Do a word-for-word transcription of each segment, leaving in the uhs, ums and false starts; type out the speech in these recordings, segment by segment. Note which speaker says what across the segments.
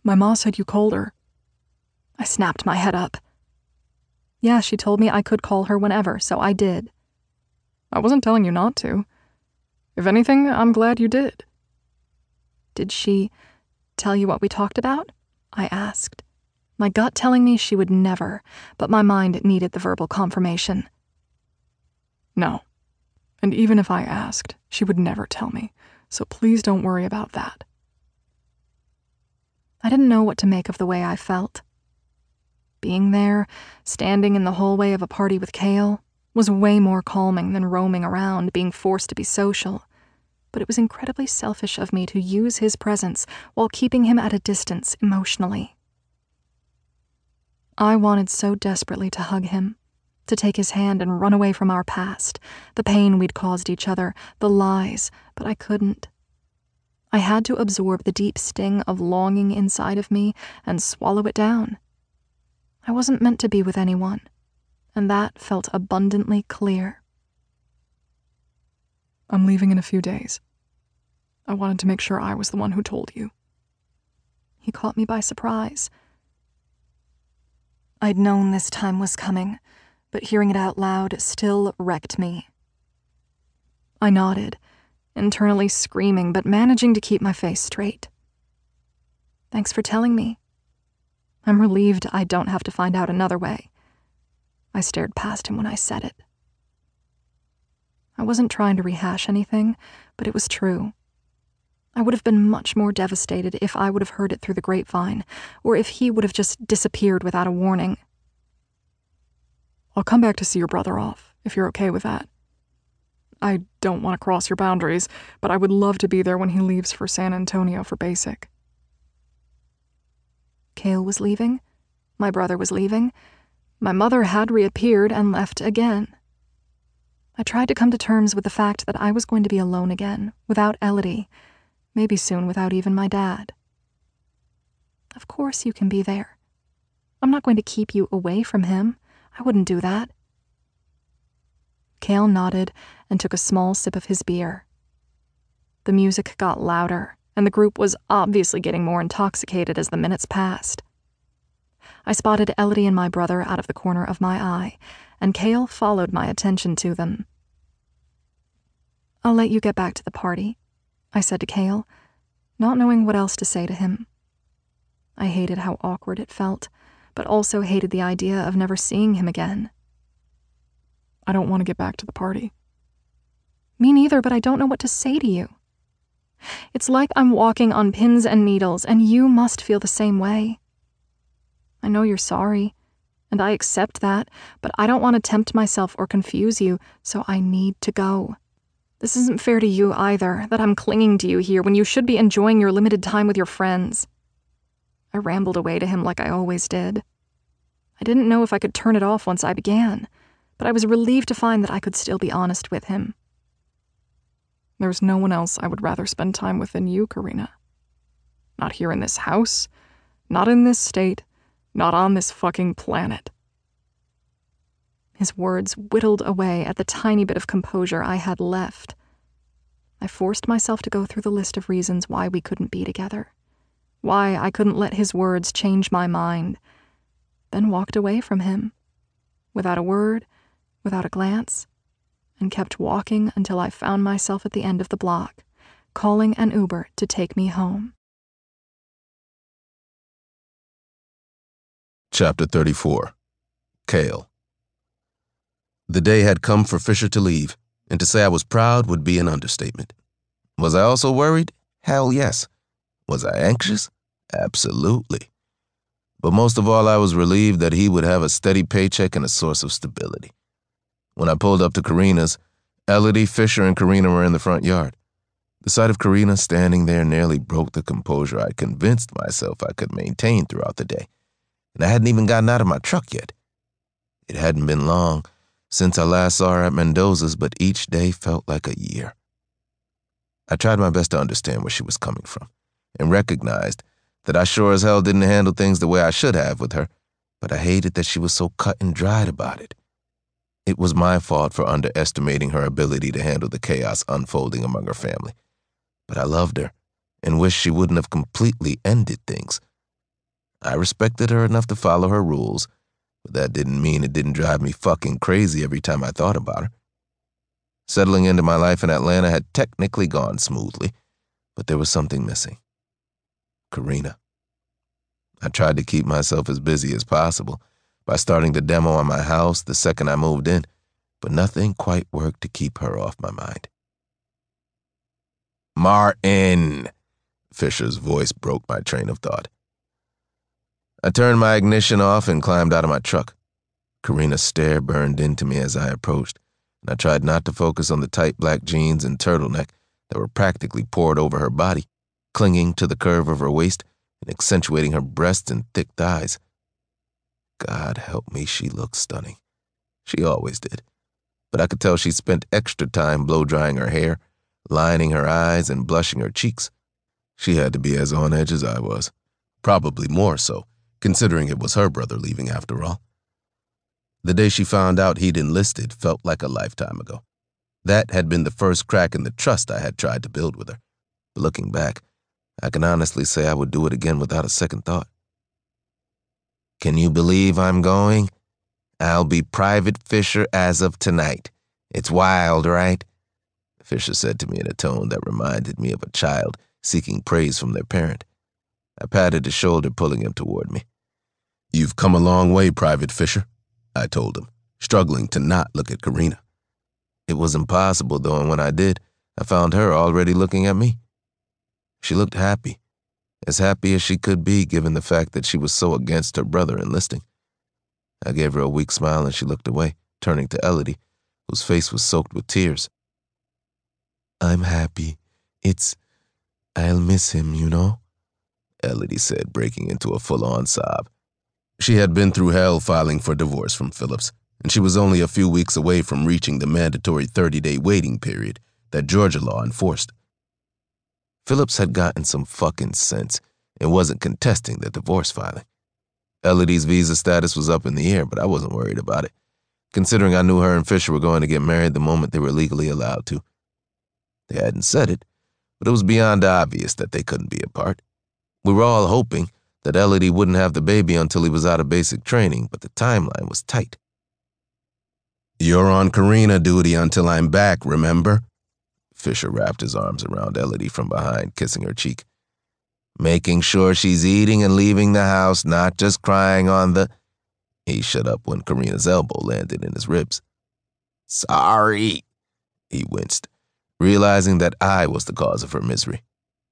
Speaker 1: My ma said you called her. I snapped my head up. Yeah, she told me I could call her whenever, so I did. I wasn't telling you not to. If anything, I'm glad you did. Did she tell you what we talked about? I asked. My gut telling me she would never, but my mind needed the verbal confirmation. No. And even if I asked, she would never tell me, so please don't worry about that. I didn't know what to make of the way I felt. Being there, standing in the hallway of a party with Cale, was way more calming than roaming around, being forced to be social. But it was incredibly selfish of me to use his presence while keeping him at a distance emotionally. I wanted so desperately to hug him, to take his hand and run away from our past, the pain we'd caused each other, the lies, but I couldn't. I had to absorb the deep sting of longing inside of me and swallow it down. I wasn't meant to be with anyone, and that felt abundantly clear. I'm leaving in a few days. I wanted to make sure I was the one who told you. He caught me by surprise. I'd known this time was coming, but hearing it out loud still wrecked me. I nodded, internally screaming but managing to keep my face straight. Thanks for telling me. I'm relieved I don't have to find out another way. I stared past him when I said it. I wasn't trying to rehash anything, but it was true. I would have been much more devastated if I would have heard it through the grapevine, or if he would have just disappeared without a warning. I'll come back to see your brother off, if you're okay with that. I don't want to cross your boundaries, but I would love to be there when he leaves for San Antonio for basic. Cale was leaving. My brother was leaving. My mother had reappeared and left again. I tried to come to terms with the fact that I was going to be alone again, without Elodie, maybe soon without even my dad. Of course you can be there. I'm not going to keep you away from him. I wouldn't do that. Cale nodded and took a small sip of his beer. The music got louder, and the group was obviously getting more intoxicated as the minutes passed. I spotted Elodie and my brother out of the corner of my eye, and Cale followed my attention to them. I'll let you get back to the party, I said to Cale, not knowing what else to say to him. I hated how awkward it felt, but also hated the idea of never seeing him again. I don't want to get back to the party. Me neither, but I don't know what to say to you. It's like I'm walking on pins and needles, and you must feel the same way. I know you're sorry, and I accept that, but I don't want to tempt myself or confuse you, so I need to go. This isn't fair to you either, that I'm clinging to you here when you should be enjoying your limited time with your friends. I rambled away to him like I always did. I didn't know if I could turn it off once I began, but I was relieved to find that I could still be honest with him. There's no one else I would rather spend time with than you, Karina. Not here in this house, not in this state, not on this fucking planet. His words whittled away at the tiny bit of composure I had left. I forced myself to go through the list of reasons why we couldn't be together, why I couldn't let his words change my mind, then walked away from him, without a word, without a glance, and kept walking until I found myself at the end of the block, calling an Uber to take me home.
Speaker 2: Chapter thirty-four. Cale. The day had come for Fisher to leave, and to say I was proud would be an understatement. Was I also worried? Hell yes. Was I anxious? Absolutely. But most of all, I was relieved that he would have a steady paycheck and a source of stability. When I pulled up to Karina's, Elodie, Fisher, and Karina were in the front yard. The sight of Karina standing there nearly broke the composure I convinced myself I could maintain throughout the day, and I hadn't even gotten out of my truck yet. It hadn't been long since I last saw her at Mendoza's, but each day felt like a year. I tried my best to understand where she was coming from, and recognized that I sure as hell didn't handle things the way I should have with her, but I hated that she was so cut and dried about it. It was my fault for underestimating her ability to handle the chaos unfolding among her family, but I loved her and wished she wouldn't have completely ended things, I respected her enough to follow her rules, but that didn't mean it didn't drive me fucking crazy every time I thought about her. Settling into my life in Atlanta had technically gone smoothly, but there was something missing. Karina. I tried to keep myself as busy as possible by starting the demo on my house the second I moved in, but nothing quite worked to keep her off my mind. Martin! Fisher's voice broke my train of thought. I turned my ignition off and climbed out of my truck. Karina's stare burned into me as I approached, and I tried not to focus on the tight black jeans and turtleneck that were practically poured over her body, clinging to the curve of her waist and accentuating her breasts and thick thighs. God help me, she looked stunning. She always did, but I could tell she spent extra time blow-drying her hair, lining her eyes, and blushing her cheeks. She had to be as on edge as I was, probably more so, considering it was her brother leaving after all. The day she found out he'd enlisted felt like a lifetime ago. That had been the first crack in the trust I had tried to build with her. But looking back, I can honestly say I would do it again without a second thought. Can you believe I'm going? I'll be Private Fisher as of tonight. It's wild, right? Fisher said to me in a tone that reminded me of a child seeking praise from their parent. I patted his shoulder, pulling him toward me. You've come a long way, Private Fisher, I told him, struggling to not look at Karina. It was impossible, though, and when I did, I found her already looking at me. She looked happy, as happy as she could be given the fact that she was so against her brother enlisting. I gave her a weak smile and she looked away, turning to Elodie, whose face was soaked with tears. I'm happy. It's... I'll miss him, you know? Elodie said, breaking into a full-on sob. She had been through hell filing for divorce from Phillips, and she was only a few weeks away from reaching the mandatory thirty-day waiting period that Georgia law enforced. Phillips had gotten some fucking sense and wasn't contesting the divorce filing. Elodie's visa status was up in the air, but I wasn't worried about it, considering I knew her and Fisher were going to get married the moment they were legally allowed to. They hadn't said it, but it was beyond obvious that they couldn't be apart. We were all hoping that Elodie wouldn't have the baby until he was out of basic training, but the timeline was tight. You're on Karina duty until I'm back, remember? Fisher wrapped his arms around Elodie from behind, kissing her cheek. Making sure she's eating and leaving the house, not just crying on the... He shut up when Karina's elbow landed in his ribs. Sorry, he winced, realizing that I was the cause of her misery.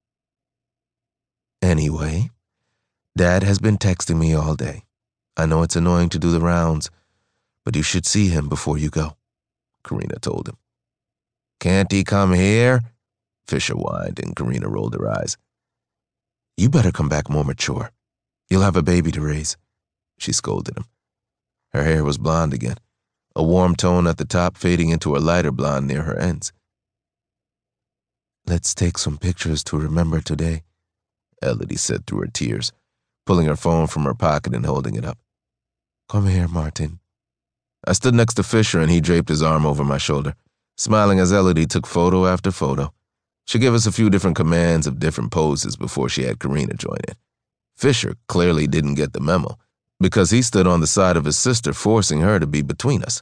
Speaker 2: Anyway, Dad has been texting me all day. I know it's annoying to do the rounds, but you should see him before you go, Karina told him. Can't he come here? Fisher whined, and Karina rolled her eyes. You better come back more mature. You'll have a baby to raise, she scolded him. Her hair was blonde again, a warm tone at the top fading into a lighter blonde near her ends. Let's take some pictures to remember today, Elodie said through her tears, pulling her phone from her pocket and holding it up. Come here, Martin. I stood next to Fisher and he draped his arm over my shoulder, smiling as Elodie took photo after photo. She gave us a few different commands of different poses before she had Karina join in. Fisher clearly didn't get the memo, because he stood on the side of his sister, forcing her to be between us.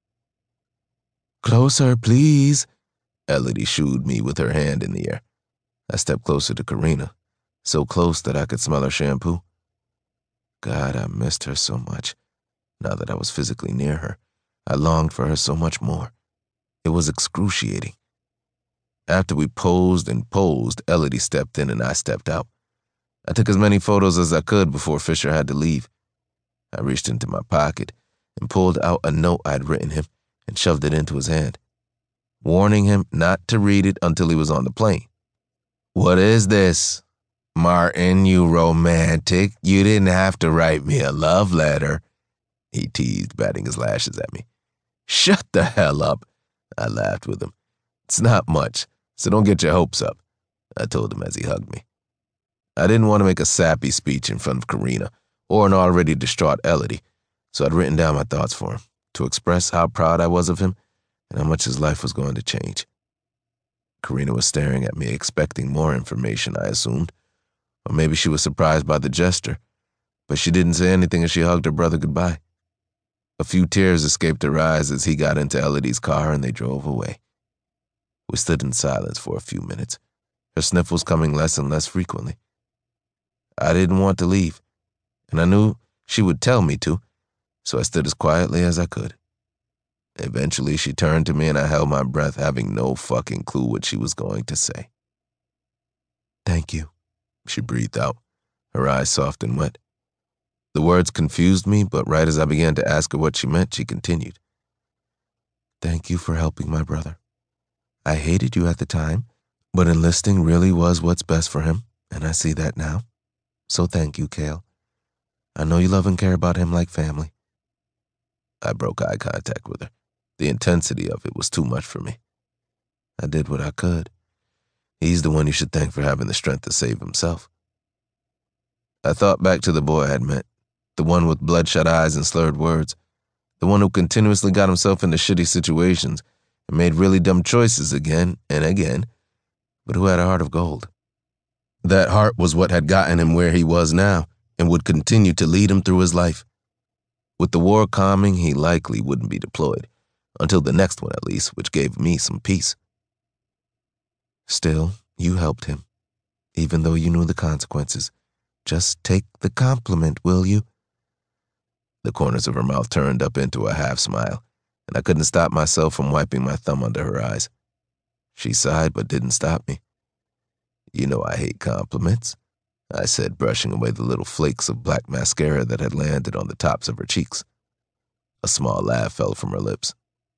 Speaker 2: Closer, please, Elodie shooed me with her hand in the air. I stepped closer to Karina, so close that I could smell her shampoo. God, I missed her so much. Now that I was physically near her, I longed for her so much more. It was excruciating. After we posed and posed, Elodie stepped in and I stepped out. I took as many photos as I could before Fisher had to leave. I reached into my pocket and pulled out a note I'd written him and shoved it into his hand, warning him not to read it until he was on the plane. What is this? Martin, you romantic. You didn't have to write me a love letter, he teased, batting his lashes at me. Shut the hell up, I laughed with him. It's not much, so don't get your hopes up, I told him as he hugged me. I didn't want to make a sappy speech in front of Karina or an already distraught Elodie, so I'd written down my thoughts for him to express how proud I was of him and how much his life was going to change. Karina was staring at me, expecting more information, I assumed, or maybe she was surprised by the gesture, but she didn't say anything as she hugged her brother goodbye. A few tears escaped her eyes as he got into Elodie's car and they drove away. We stood in silence for a few minutes, her sniffles coming less and less frequently. I didn't want to leave, and I knew she would tell me to, so I stood as quietly as I could. Eventually, she turned to me and I held my breath, having no fucking clue what she was going to say. "Thank you," she breathed out, her eyes soft and wet. The words confused me, but right as I began to ask her what she meant, she continued. "Thank you for helping my brother. I hated you at the time, but enlisting really was what's best for him, and I see that now. So thank you, Cale. I know you love and care about him like family." I broke eye contact with her. The intensity of it was too much for me. I did what I could. He's the one you should thank for having the strength to save himself. I thought back to the boy I had met, the one with bloodshot eyes and slurred words, the one who continuously got himself into shitty situations and made really dumb choices again and again, but who had a heart of gold. That heart was what had gotten him where he was now and would continue to lead him through his life. With the war calming, he likely wouldn't be deployed, until the next one at least, which gave me some peace. Still, you helped him, even though you knew the consequences. Just take the compliment, will you? The corners of her mouth turned up into a half smile, and I couldn't stop myself from wiping my thumb under her eyes. She sighed but didn't stop me. "You know I hate compliments," I said, brushing away the little flakes of black mascara that had landed on the tops of her cheeks. A small laugh fell from her lips.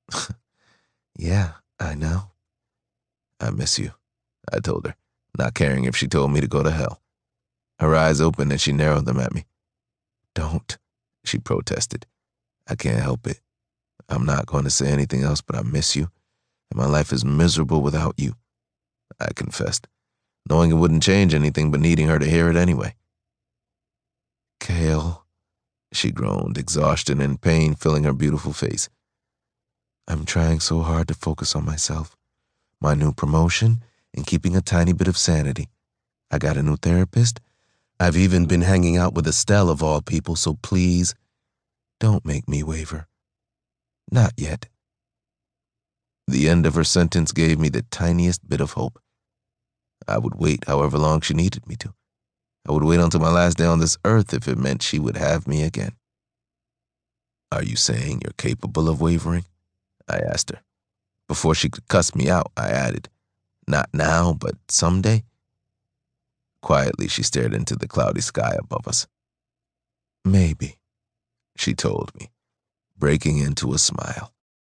Speaker 2: "Yeah, I know." "I miss you," I told her, not caring if she told me to go to hell. Her eyes opened and she narrowed them at me. "Don't," she protested. "I can't help it. I'm not going to say anything else, but I miss you, and my life is miserable without you," I confessed, knowing it wouldn't change anything but needing her to hear it anyway. "Cale," she groaned, exhaustion and pain filling her beautiful face. "I'm trying so hard to focus on myself, my new promotion, and keeping a tiny bit of sanity. I got a new therapist. I've even been hanging out with Estelle of all people, so please, don't make me waver. Not yet." The end of her sentence gave me the tiniest bit of hope. I would wait however long she needed me to. I would wait until my last day on this earth if it meant she would have me again. "Are you saying you're capable of wavering?" I asked her. Before she could cuss me out, I added, "Not now, but someday?" Quietly, she stared into the cloudy sky above us. "Maybe," she told me, breaking into a smile.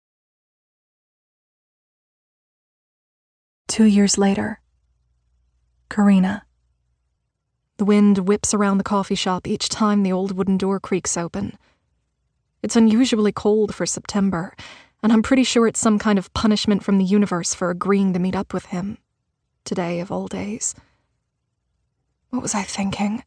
Speaker 1: Two years later. Karina. The wind whips around the coffee shop each time the old wooden door creaks open. It's unusually cold for September, and I'm pretty sure it's some kind of punishment from the universe for agreeing to meet up with him. Today of all days. What was I thinking?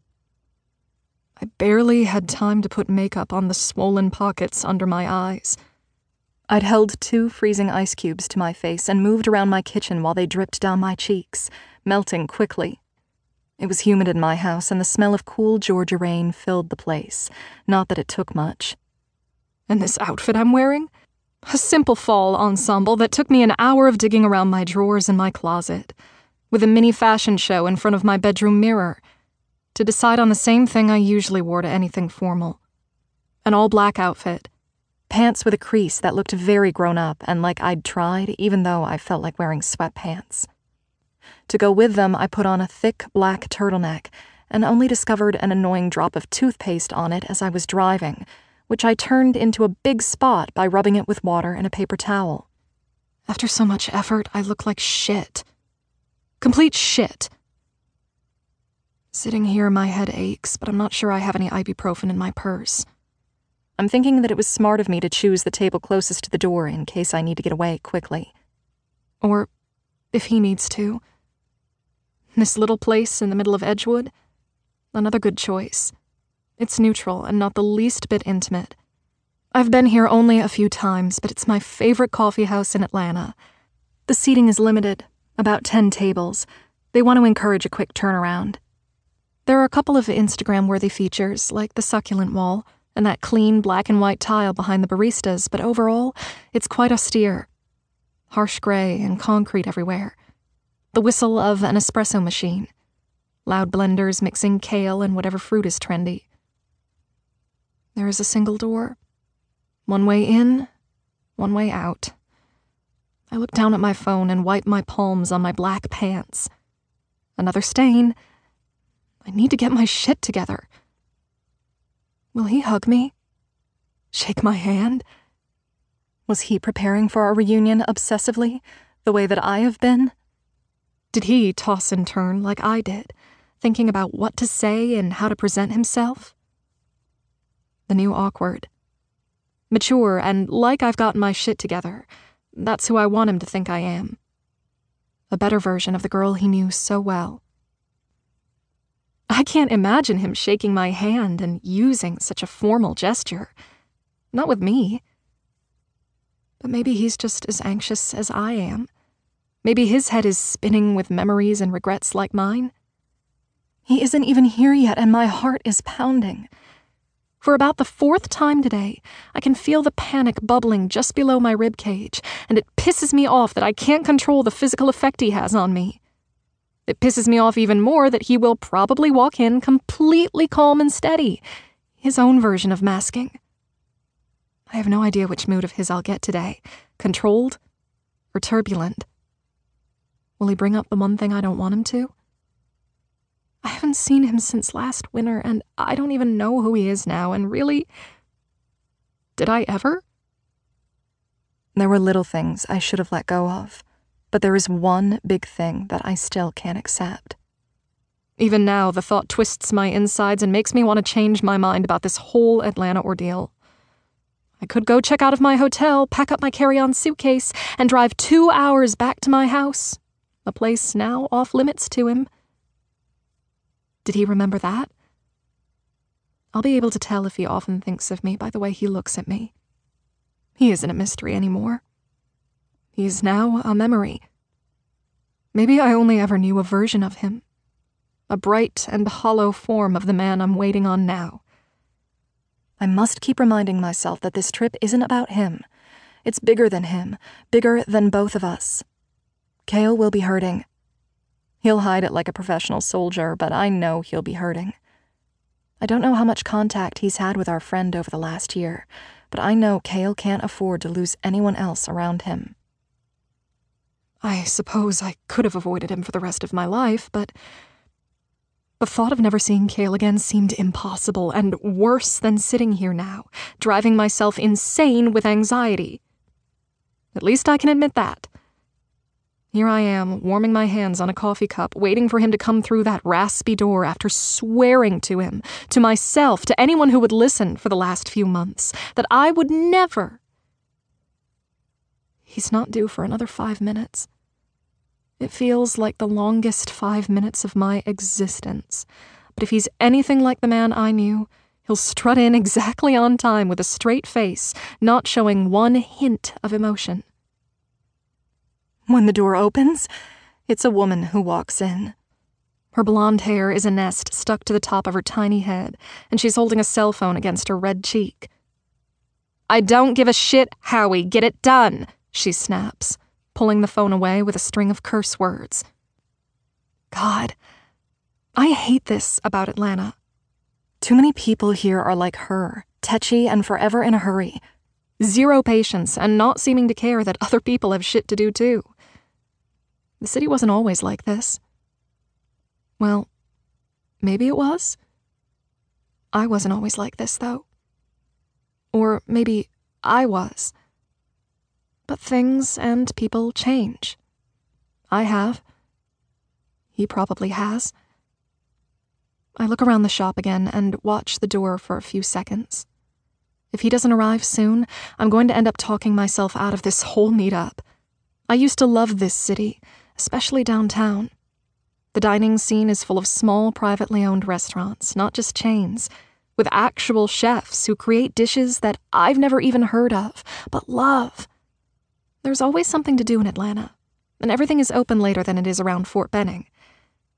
Speaker 1: I barely had time to put makeup on the swollen pockets under my eyes. I'd held two freezing ice cubes to my face and moved around my kitchen while they dripped down my cheeks, melting quickly. It was humid in my house, and the smell of cool Georgia rain filled the place. Not that it took much. And this outfit I'm wearing? A simple fall ensemble that took me an hour of digging around my drawers in my closet, with a mini fashion show in front of my bedroom mirror, to decide on the same thing I usually wore to anything formal. An all-black outfit. Pants with a crease that looked very grown up and like I'd tried, even though I felt like wearing sweatpants. To go with them, I put on a thick black turtleneck and only discovered an annoying drop of toothpaste on it as I was driving, which I turned into a big spot by rubbing it with water and a paper towel. After so much effort, I looked like shit. Complete shit. Sitting here, my head aches, but I'm not sure I have any ibuprofen in my purse. I'm thinking that it was smart of me to choose the table closest to the door in case I need to get away quickly. Or if he needs to. This little place in the middle of Edgewood? Another good choice. It's neutral and not the least bit intimate. I've been here only a few times, but it's my favorite coffee house in Atlanta. The seating is limited, about ten tables. They want to encourage a quick turnaround. There are a couple of Instagram-worthy features, like the succulent wall and that clean black and white tile behind the baristas, but overall, it's quite austere. Harsh gray and concrete everywhere. The whistle of an espresso machine. Loud blenders mixing kale and whatever fruit is trendy. There is a single door. One way in, one way out. I look down at my phone and wipe my palms on my black pants. Another stain. I need to get my shit together. Will he hug me? Shake my hand? Was he preparing for our reunion obsessively, the way that I have been? Did he toss and turn like I did, thinking about what to say and how to present himself? The new awkward. Mature and like I've gotten my shit together. That's who I want him to think I am. A better version of the girl he knew so well. I can't imagine him shaking my hand and using such a formal gesture. Not with me. But maybe he's just as anxious as I am. Maybe his head is spinning with memories and regrets like mine. He isn't even here yet, and my heart is pounding. For about the fourth time today, I can feel the panic bubbling just below my rib cage, and it pisses me off that I can't control the physical effect he has on me. It pisses me off even more that he will probably walk in completely calm and steady, his own version of masking. I have no idea which mood of his I'll get today, controlled or turbulent. Will he bring up the one thing I don't want him to? I haven't seen him since last winter, and I don't even know who he is now, and really, did I ever? There were little things I should have let go of. But there is one big thing that I still can't accept. Even now, the thought twists my insides and makes me want to change my mind about this whole Atlanta ordeal. I could go check out of my hotel, pack up my carry-on suitcase, and drive two hours back to my house, a place now off-limits to him. Did he remember that? I'll be able to tell if he often thinks of me by the way he looks at me. He isn't a mystery anymore. He's now a memory. Maybe I only ever knew a version of him. A bright and hollow form of the man I'm waiting on now. I must keep reminding myself that this trip isn't about him. It's bigger than him, bigger than both of us. Cale will be hurting. He'll hide it like a professional soldier, but I know he'll be hurting. I don't know how much contact he's had with our friend over the last year, but I know Cale can't afford to lose anyone else around him. I suppose I could have avoided him for the rest of my life, but the thought of never seeing Cale again seemed impossible and worse than sitting here now, driving myself insane with anxiety. At least I can admit that. Here I am, warming my hands on a coffee cup, waiting for him to come through that raspy door after swearing to him, to myself, to anyone who would listen for the last few months, that I would never. He's not due for another five minutes. It feels like the longest five minutes of my existence. But if he's anything like the man I knew, he'll strut in exactly on time with a straight face, not showing one hint of emotion. When the door opens, it's a woman who walks in. Her blonde hair is a nest stuck to the top of her tiny head, and she's holding a cell phone against her red cheek. "I don't give a shit, Howie. Get it done," she snaps, pulling the phone away with a string of curse words. God, I hate this about Atlanta. Too many people here are like her, tetchy and forever in a hurry. Zero patience and not seeming to care that other people have shit to do too. The city wasn't always like this. Well, maybe it was. I wasn't always like this, though. Or maybe I was. But things and people change. I have. He probably has. I look around the shop again and watch the door for a few seconds. If he doesn't arrive soon, I'm going to end up talking myself out of this whole meetup. I used to love this city, especially downtown. The dining scene is full of small, privately owned restaurants, not just chains, with actual chefs who create dishes that I've never even heard of, but love. There's always something to do in Atlanta, and everything is open later than it is around Fort Benning.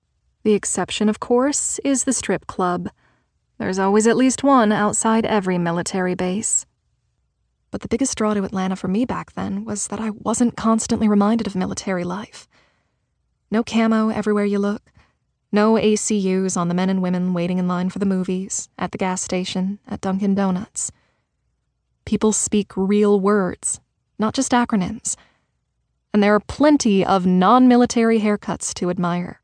Speaker 1: The exception, of course, is the strip club. There's always at least one outside every military base. But the biggest draw to Atlanta for me back then was that I wasn't constantly reminded of military life. No camo everywhere you look. No A C Us on the men and women waiting in line for the movies, at the gas station, at Dunkin' Donuts. People speak real words, not just acronyms. And there are plenty of non-military haircuts to admire.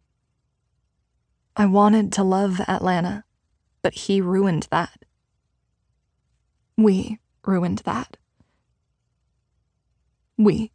Speaker 1: I wanted to love Atlanta, but he ruined that. We ruined that. We.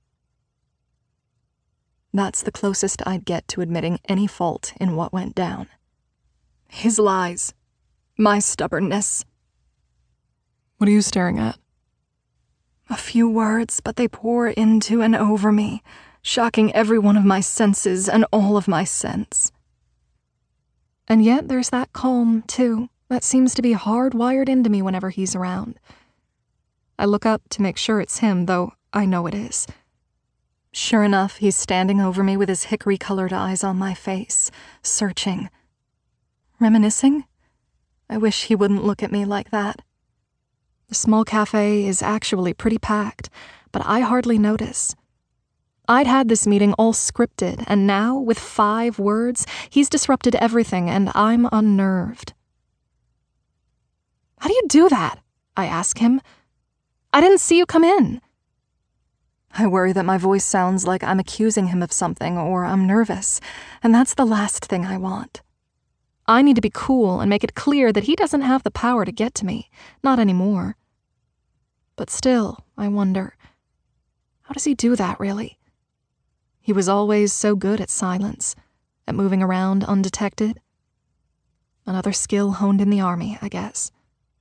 Speaker 1: That's the closest I'd get to admitting any fault in what went down. His lies. My stubbornness. What are you staring at? A few words, but they pour into and over me, shocking every one of my senses and all of my sense. And yet there's that calm, too, that seems to be hardwired into me whenever he's around. I look up to make sure it's him, though I know it is. Sure enough, he's standing over me with his hickory-colored eyes on my face, searching. Reminiscing? I wish he wouldn't look at me like that. The small cafe is actually pretty packed, but I hardly notice. I'd had this meeting all scripted, and now, with five words, he's disrupted everything, and I'm unnerved. How do you do that? I ask him. I didn't see you come in. I worry that my voice sounds like I'm accusing him of something or I'm nervous, and that's the last thing I want. I need to be cool and make it clear that he doesn't have the power to get to me, not anymore. But still, I wonder, how does he do that, really? He was always so good at silence, at moving around undetected. Another skill honed in the army, I guess.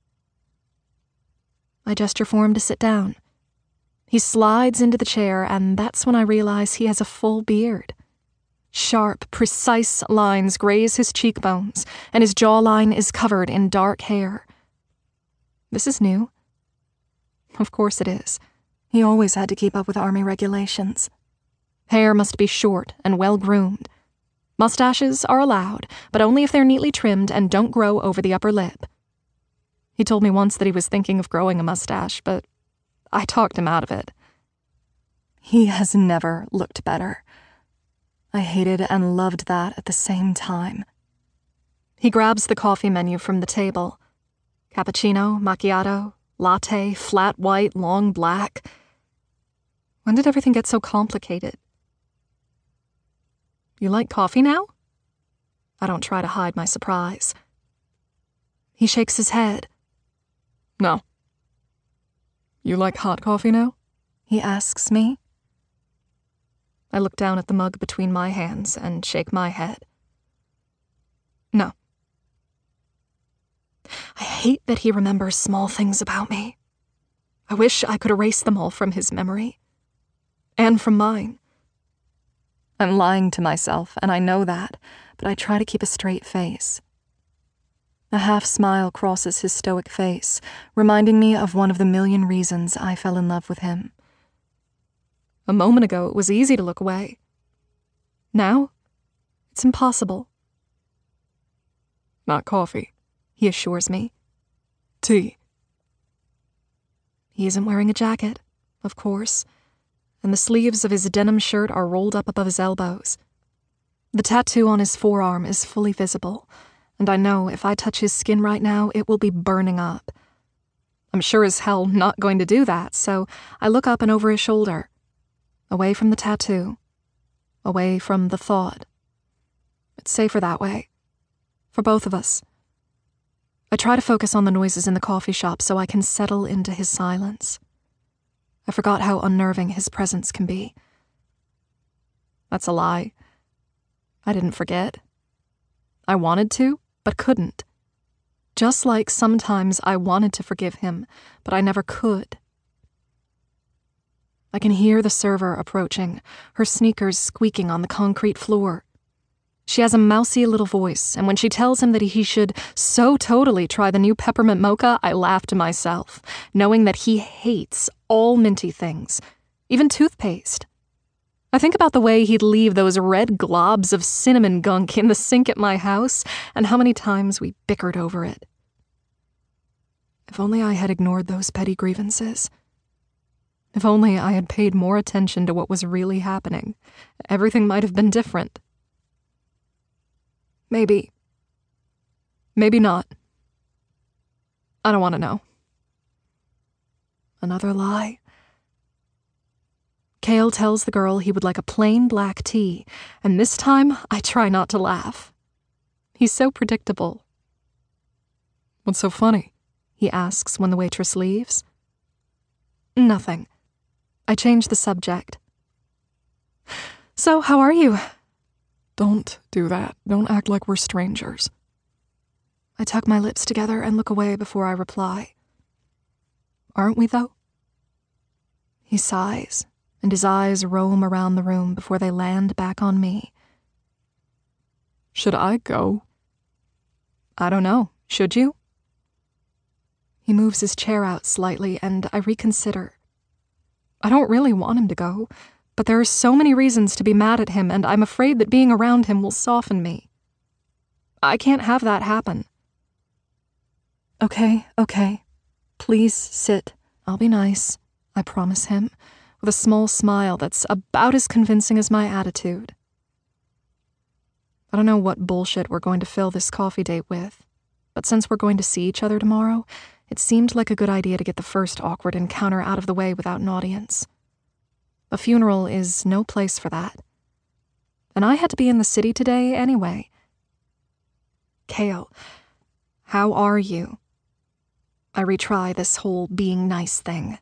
Speaker 1: I gesture for him to sit down. He slides into the chair, and that's when I realize he has a full beard. Sharp, precise lines graze his cheekbones, and his jawline is covered in dark hair. This is new. Of course it is. He always had to keep up with army regulations. Hair must be short and well-groomed. Mustaches are allowed, but only if they're neatly trimmed and don't grow over the upper lip. He told me once that he was thinking of growing a mustache, but I talked him out of it. He has never looked better. I hated and loved that at the same time. He grabs the coffee menu from the table. Cappuccino, macchiato, latte, flat white, long black. When did everything get so complicated? You like coffee now? I don't try to hide my surprise. He shakes his head. No. You like hot coffee now? He asks me. I look down at the mug between my hands and shake my head. No. I hate that he remembers small things about me. I wish I could erase them all from his memory. And from mine. I'm lying to myself, and I know that, but I try to keep a straight face. A half-smile crosses his stoic face, reminding me of one of the million reasons I fell in love with him. A moment ago, it was easy to look away. Now, it's impossible. Not coffee, he assures me. Tea. He isn't wearing a jacket, of course, and the sleeves of his denim shirt are rolled up above his elbows. The tattoo on his forearm is fully visible, and I know if I touch his skin right now, it will be burning up. I'm sure as hell not going to do that, so I look up and over his shoulder. Away from the tattoo. Away from the thought. It's safer that way. For both of us. I try to focus on the noises in the coffee shop so I can settle into his silence. I forgot how unnerving his presence can be. That's a lie. I didn't forget. I wanted to, but couldn't. Just like sometimes I wanted to forgive him, but I never could. I can hear the server approaching, her sneakers squeaking on the concrete floor. She has a mousy little voice, and when she tells him that he should so totally try the new peppermint mocha, I laugh to myself, knowing that he hates all minty things, even toothpaste. I think about the way he'd leave those red globs of cinnamon gunk in the sink at my house, and how many times we bickered over it. If only I had ignored those petty grievances. If only I had paid more attention to what was really happening, everything might have been different. Maybe. Maybe not. I don't want to know. Another lie. Cale tells the girl he would like a plain black tea, and this time I try not to laugh. He's so predictable. What's so funny? He asks when the waitress leaves. Nothing. I change the subject. So, how are you? Don't do that. Don't act like we're strangers. I tuck my lips together and look away before I reply. Aren't we, though? He sighs, and his eyes roam around the room before they land back on me. Should I go? I don't know. Should you? He moves his chair out slightly, and I reconsider. I don't really want him to go, but there are so many reasons to be mad at him, and I'm afraid that being around him will soften me. I can't have that happen. Okay, okay. Please sit. I'll be nice, I promise him, with a small smile that's about as convincing as my attitude. I don't know what bullshit we're going to fill this coffee date with, but since we're going to see each other tomorrow, it seemed like a good idea to get the first awkward encounter out of the way without an audience. A funeral is no place for that. And I had to be in the city today anyway. Cale, how are you? I retry this whole being nice thing.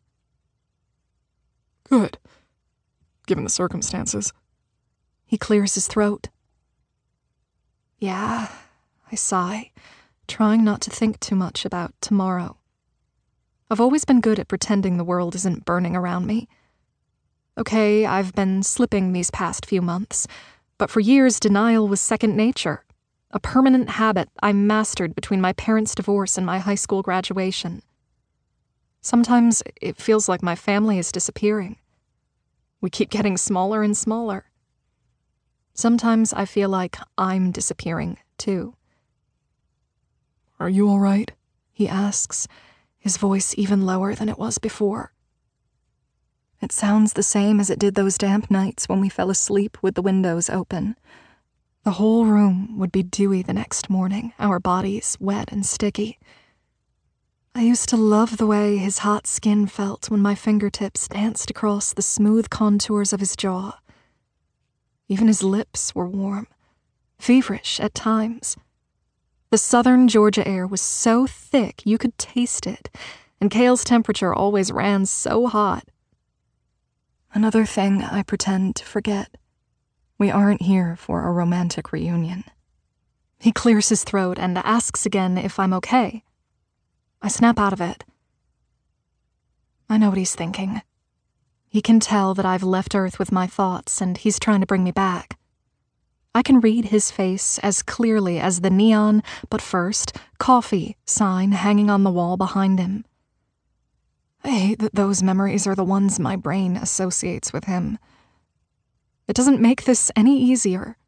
Speaker 1: Good, given the circumstances. He clears his throat. Yeah, I sigh, trying not to think too much about tomorrow. I've always been good at pretending the world isn't burning around me. Okay, I've been slipping these past few months, but for years denial was second nature, a permanent habit I mastered between my parents' divorce and my high school graduation. Sometimes it feels like my family is disappearing. We keep getting smaller and smaller. Sometimes I feel like I'm disappearing, too. Are you all right? He asks, his voice even lower than it was before. It sounds the same as it did those damp nights when we fell asleep with the windows open. The whole room would be dewy the next morning, our bodies wet and sticky. I used to love the way his hot skin felt when my fingertips danced across the smooth contours of his jaw. Even his lips were warm, feverish at times. The southern Georgia air was so thick you could taste it, and Cale's temperature always ran so hot. Another thing I pretend to forget. We aren't here for a romantic reunion. He clears his throat and asks again if I'm okay. I snap out of it. I know what he's thinking. He can tell that I've left Earth with my thoughts, and he's trying to bring me back. I can read his face as clearly as the neon, but first, coffee sign hanging on the wall behind him. I hate that those memories are the ones my brain associates with him. It doesn't make this any easier.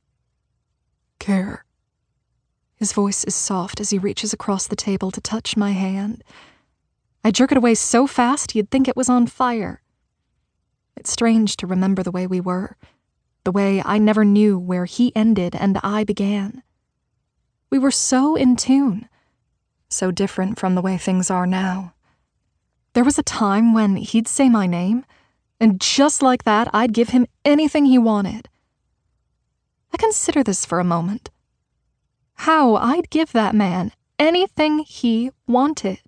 Speaker 1: Care. His voice is soft as he reaches across the table to touch my hand. I jerk it away so fast you'd think it was on fire. It's strange to remember the way we were, the way I never knew where he ended and I began. We were so in tune, so different from the way things are now. There was a time when he'd say my name, and just like that, I'd give him anything he wanted. I consider this for a moment. How I'd give that man anything he wanted.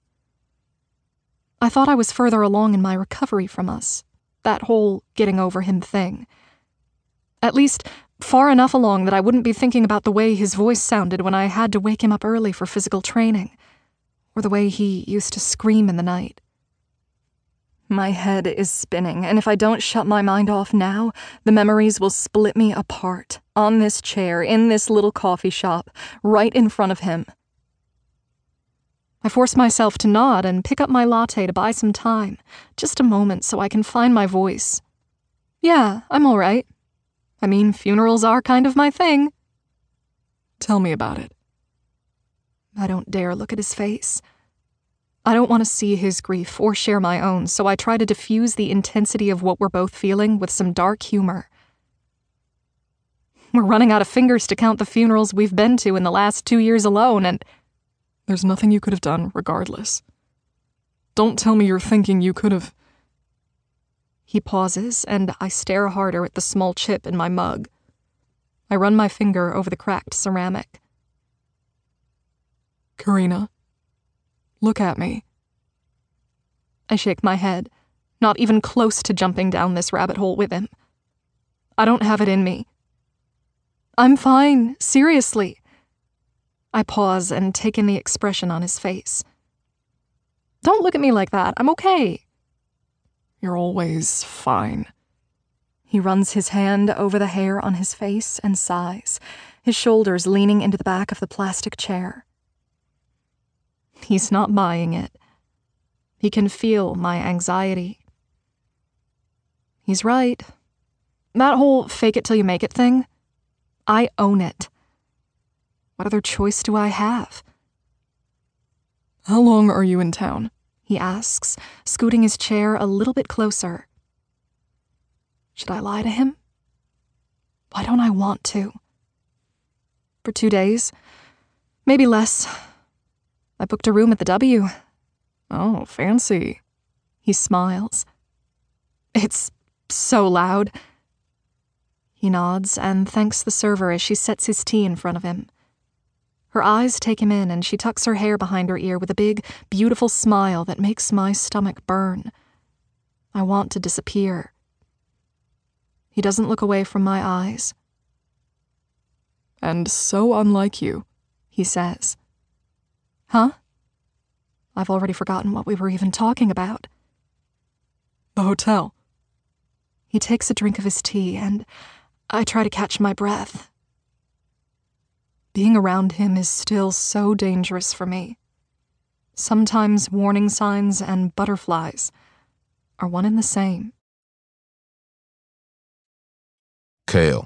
Speaker 1: I thought I was further along in my recovery from us, that whole getting over him thing. At least, far enough along that I wouldn't be thinking about the way his voice sounded when I had to wake him up early for physical training, or the way he used to scream in the night. My head is spinning, and if I don't shut my mind off now, the memories will split me apart, on this chair, in this little coffee shop, right in front of him. I force myself to nod and pick up my latte to buy some time, just a moment so I can find my voice. Yeah, I'm all right. I mean, funerals are kind of my thing.
Speaker 3: Tell me about it.
Speaker 1: I don't dare look at his face. I don't want to see his grief or share my own, so I try to diffuse the intensity of what we're both feeling with some dark humor. We're running out of fingers to count the funerals we've been to in the last two years alone, and
Speaker 3: there's nothing you could have done regardless. Don't tell me you're thinking you could have.
Speaker 1: He pauses, and I stare harder at the small chip in my mug. I run my finger over the cracked ceramic.
Speaker 3: Karina, look at me.
Speaker 1: I shake my head, not even close to jumping down this rabbit hole with him. I don't have it in me. I'm fine, seriously. I pause and take in the expression on his face. Don't look at me like that. I'm okay.
Speaker 3: You're always fine.
Speaker 1: He runs his hand over the hair on his face and sighs, his shoulders leaning into the back of the plastic chair. He's not buying it. He can feel my anxiety. He's right. That whole fake it till you make it thing, I own it. What other choice do I have?
Speaker 3: How long are you in town?
Speaker 1: He asks, scooting his chair a little bit closer. Should I lie to him? Why don't I want to? For two days, maybe less. I booked a room at the W.
Speaker 3: Oh, fancy.
Speaker 1: He smiles. It's so loud. He nods and thanks the server as she sets his tea in front of him. Her eyes take him in and she tucks her hair behind her ear with a big, beautiful smile that makes my stomach burn. I want to disappear. He doesn't look away from my eyes.
Speaker 3: And so unlike you,
Speaker 1: he says. Huh? I've already forgotten what we were even talking about.
Speaker 3: The hotel.
Speaker 1: He takes a drink of his tea, and I try to catch my breath. Being around him is still so dangerous for me. Sometimes warning signs and butterflies are one and the same.
Speaker 2: Kale.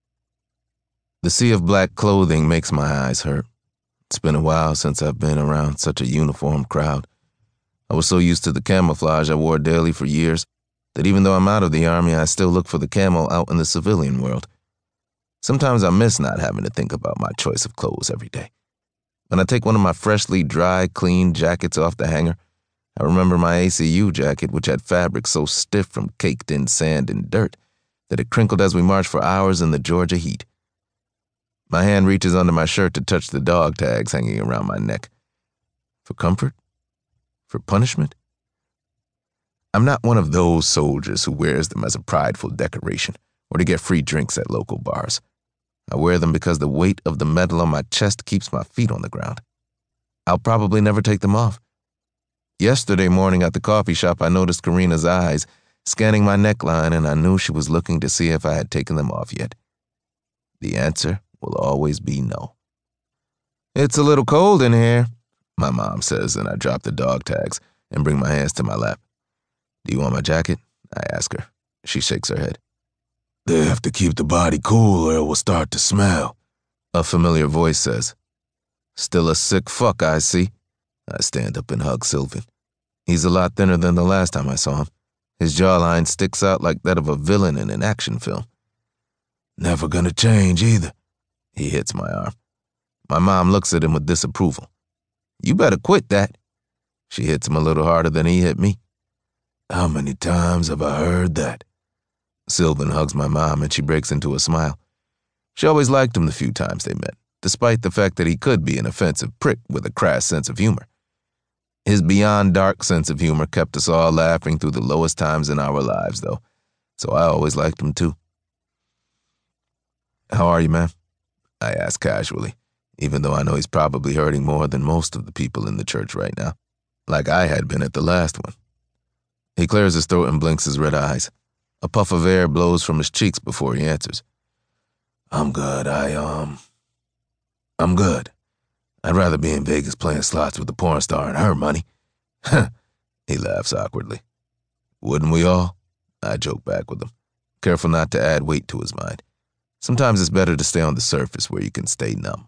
Speaker 2: The sea of black clothing makes my eyes hurt. It's been a while since I've been around such a uniformed crowd. I was so used to the camouflage I wore daily for years that even though I'm out of the army, I still look for the camo out in the civilian world. Sometimes I miss not having to think about my choice of clothes every day. When I take one of my freshly dry, clean jackets off the hanger, I remember my A C U jacket, which had fabric so stiff from caked-in sand and dirt that it crinkled as we marched for hours in the Georgia heat. My hand reaches under my shirt to touch the dog tags hanging around my neck. For comfort? For punishment? I'm not one of those soldiers who wears them as a prideful decoration or to get free drinks at local bars. I wear them because the weight of the metal on my chest keeps my feet on the ground. I'll probably never take them off. Yesterday morning at the coffee shop, I noticed Karina's eyes scanning my neckline, and I knew she was looking to see if I had taken them off yet. The answer will always be no. It's a little cold in here, my mom says, and I drop the dog tags and bring my hands to my lap. Do you want my jacket? I ask her. She shakes her head. They have to keep the body cool or it will start to smell, a familiar voice says. Still a sick fuck, I see. I stand up and hug Sylvan. He's a lot thinner than the last time I saw him. His jawline sticks out like that of a villain in an action film. Never gonna change either. He hits my arm. My mom looks at him with disapproval. You better quit that. She hits him a little harder than he hit me. How many times have I heard that? Sylvan hugs my mom and she breaks into a smile. She always liked him the few times they met, despite the fact that he could be an offensive prick with a crass sense of humor. His beyond dark sense of humor kept us all laughing through the lowest times in our lives, though, so I always liked him too. How are you, man? I ask casually, even though I know he's probably hurting more than most of the people in the church right now, like I had been at the last one. He clears his throat and blinks his red eyes. A puff of air blows from his cheeks before he answers. I'm good, I, um... I'm good. I'd rather be in Vegas playing slots with a porn star and her money. He laughs awkwardly. Wouldn't we all? I joke back with him. careful not to add weight to his mind. Sometimes it's better to stay on the surface where you can stay numb.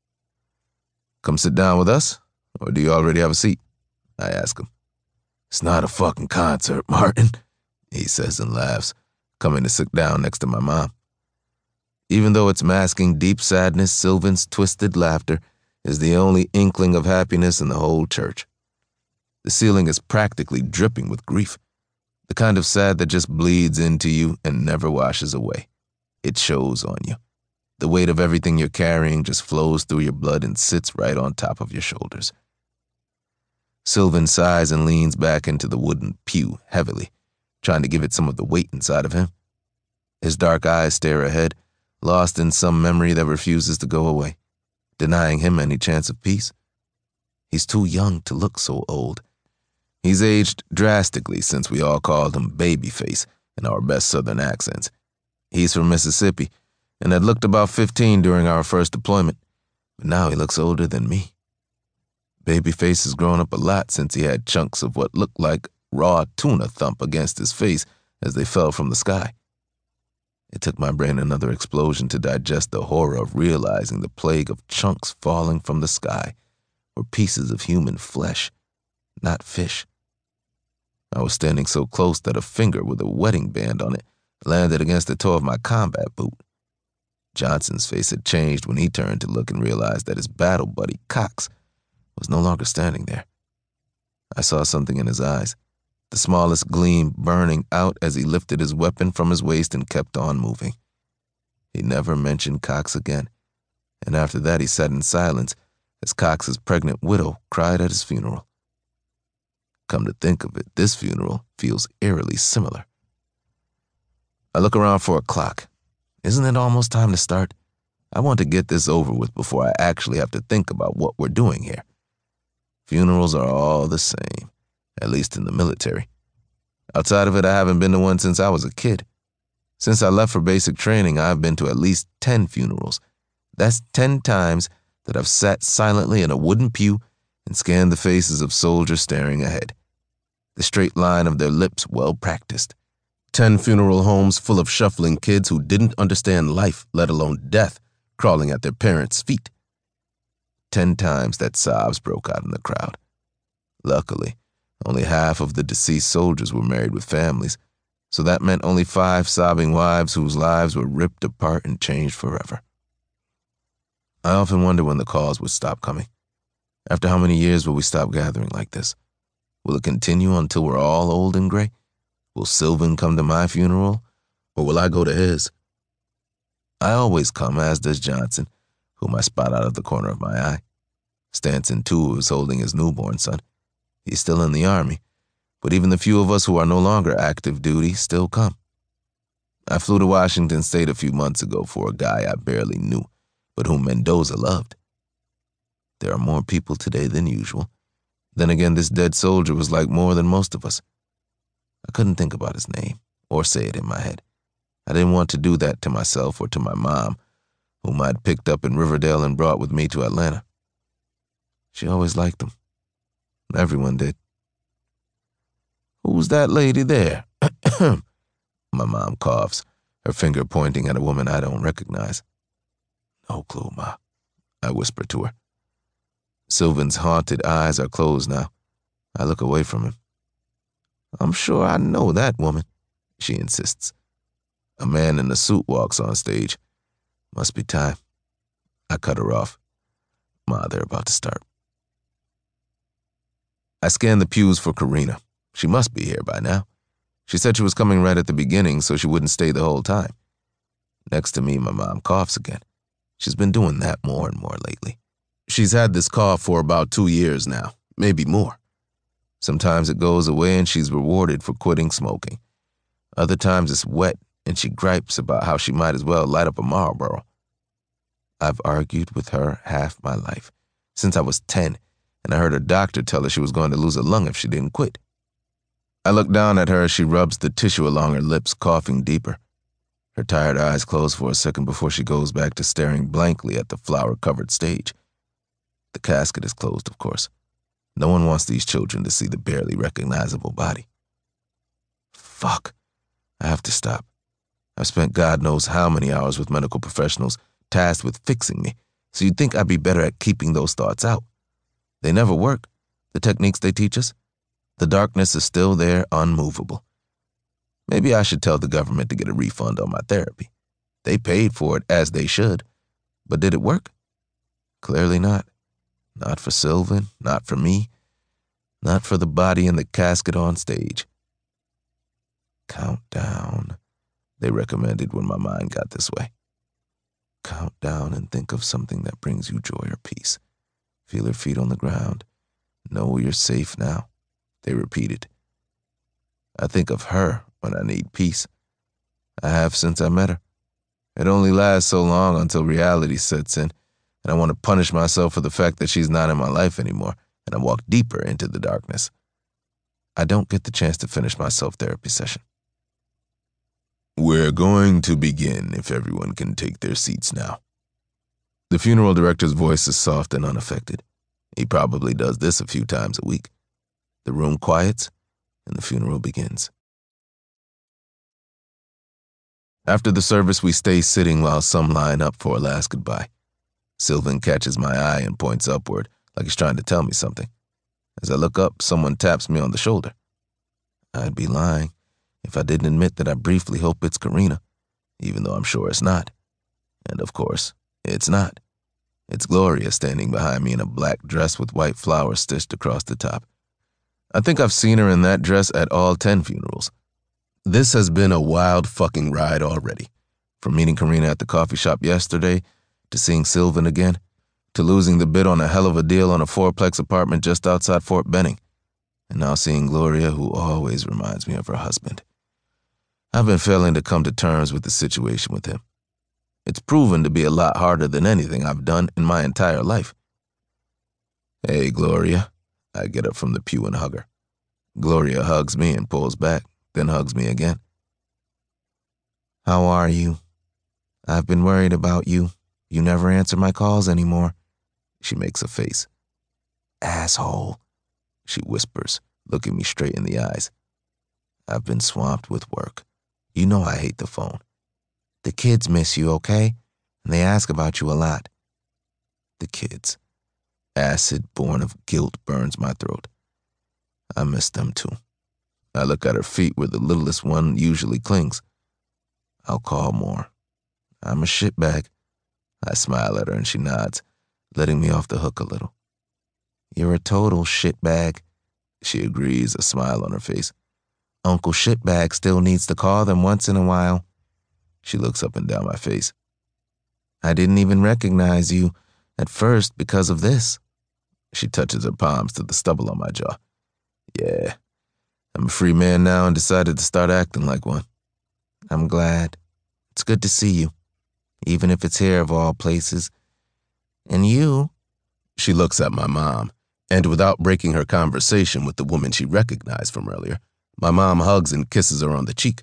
Speaker 2: Come sit down with us, or do you already have a seat? I ask him. It's not a fucking concert, Martin, he says and laughs, coming to sit down next to my mom. Even though it's masking deep sadness, Sylvan's twisted laughter is the only inkling of happiness in the whole church. The ceiling is practically dripping with grief, the kind of sad that just bleeds into you and never washes away. It shows on you. The weight of everything you're carrying just flows through your blood and sits right on top of your shoulders. Sylvan sighs and leans back into the wooden pew heavily, trying to give it some of the weight inside of him. His dark eyes stare ahead, lost in some memory that refuses to go away, denying him any chance of peace. He's too young to look so old. He's aged drastically since we all called him Babyface in our best Southern accents. He's from Mississippi and had looked about fifteen during our first deployment, but now he looks older than me. Babyface has grown up a lot since he had chunks of what looked like raw tuna thump against his face as they fell from the sky. It took my brain another explosion to digest the horror of realizing the plague of chunks falling from the sky were pieces of human flesh, not fish. I was standing so close that a finger with a wedding band on it landed against the toe of my combat boot. Johnson's face had changed when he turned to look and realized that his battle buddy, Cox, was no longer standing there. I saw something in his eyes, the smallest gleam burning out as he lifted his weapon from his waist and kept on moving. He never mentioned Cox again, and after that he sat in silence as Cox's pregnant widow cried at his funeral. Come to think of it, this funeral feels eerily similar. I look around for a clock. Isn't it almost time to start? I want to get this over with before I actually have to think about what we're doing here. Funerals are all the same, at least in the military. Outside of it, I haven't been to one since I was a kid. Since I left for basic training, I've been to at least ten funerals. That's ten times that I've sat silently in a wooden pew and scanned the faces of soldiers staring ahead, the straight line of their lips well practiced. Ten funeral homes full of shuffling kids who didn't understand life, let alone death, crawling at their parents' feet. Ten times that sobs broke out in the crowd. Luckily, only half of the deceased soldiers were married with families, so that meant only five sobbing wives whose lives were ripped apart and changed forever. I often wonder when the calls would stop coming. After how many years will we stop gathering like this? Will it continue until we're all old and gray? Will Sylvan come to my funeral, or will I go to his? I always come, as does Johnson, whom I spot out of the corner of my eye. Stanton, too, is holding his newborn son. He's still in the Army, but even the few of us who are no longer active duty still come. I flew to Washington State a few months ago for a guy I barely knew, but whom Mendoza loved. There are more people today than usual. Then again, this dead soldier was like more than most of us. I couldn't think about his name or say it in my head. I didn't want to do that to myself or to my mom, whom I'd picked up in Riverdale and brought with me to Atlanta. She always liked him. Everyone did. Who's that lady there? My mom coughs, her finger pointing at a woman I don't recognize. No clue, Ma, I whisper to her. Sylvan's haunted eyes are closed now. I look away from him. I'm sure I know that woman, she insists. A man in a suit walks on stage. Must be time. I cut her off. Ma, they're about to start. I scanned the pews for Karina. She must be here by now. She said she was coming right at the beginning so she wouldn't stay the whole time. Next to me, my mom coughs again. She's been doing that more and more lately. She's had this cough for about two years now, maybe more. Sometimes it goes away and she's rewarded for quitting smoking. Other times it's wet and she gripes about how she might as well light up a Marlboro. I've argued with her half my life, since I was ten, and I heard her doctor tell her she was going to lose a lung if she didn't quit. I look down at her as she rubs the tissue along her lips, coughing deeper. Her tired eyes close for a second before she goes back to staring blankly at the flower-covered stage. The casket is closed, of course. No one wants these children to see the barely recognizable body. Fuck. I have to stop. I've spent God knows how many hours with medical professionals tasked with fixing me, so you'd think I'd be better at keeping those thoughts out. They never work, the techniques they teach us. The darkness is still there, unmovable. Maybe I should tell the government to get a refund on my therapy. They paid for it, as they should. But did it work? Clearly not. Not for Sylvan, not for me, not for the body in the casket on stage. Count down, they recommended when my mind got this way. Count down and think of something that brings you joy or peace. Feel her feet on the ground. Know you're safe now, they repeated. I think of her when I need peace. I have since I met her. It only lasts so long until reality sets in, and I want to punish myself for the fact that she's not in my life anymore, and I walk deeper into the darkness. I don't get the chance to finish my self-therapy session. We're going to begin if everyone can take their seats now. The funeral director's voice is soft and unaffected. He probably does this a few times a week. The room quiets, and the funeral begins. After the service, we stay sitting while some line up for a last goodbye. Sylvan catches my eye and points upward, like he's trying to tell me something. As I look up, someone taps me on the shoulder. I'd be lying if I didn't admit that I briefly hope it's Karina, even though I'm sure it's not. And of course, it's not. It's Gloria standing behind me in a black dress with white flowers stitched across the top. I think I've seen her in that dress at all ten funerals. This has been a wild fucking ride already. From meeting Karina at the coffee shop yesterday, to seeing Sylvan again, to losing the bid on a hell of a deal on a fourplex apartment just outside Fort Benning, and now seeing Gloria, who always reminds me of her husband. I've been failing to come to terms with the situation with him. It's proven to be a lot harder than anything I've done in my entire life. Hey, Gloria. I get up from the pew and hug her. Gloria hugs me and pulls back, then hugs me again. How are you? I've been worried about you. You never answer my calls anymore. She makes a face. Asshole, she whispers, looking me straight in the eyes. I've been swamped with work. You know I hate the phone. The kids miss you, okay? And they ask about you a lot. The kids. Acid born of guilt burns my throat. I miss them too. I look at her feet where the littlest one usually clings. I'll call more. I'm a shitbag. I smile at her and she nods, letting me off the hook a little. You're a total shitbag, she agrees, a smile on her face. Uncle Shitbag still needs to call them once in a while. She looks up and down my face. I didn't even recognize you at first because of this. She touches her palms to the stubble on my jaw. Yeah, I'm a free man now and decided to start acting like one. I'm glad. It's good to see you, even if it's here of all places. And you? She looks at my mom, and without breaking her conversation with the woman she recognized from earlier, my mom hugs and kisses her on the cheek.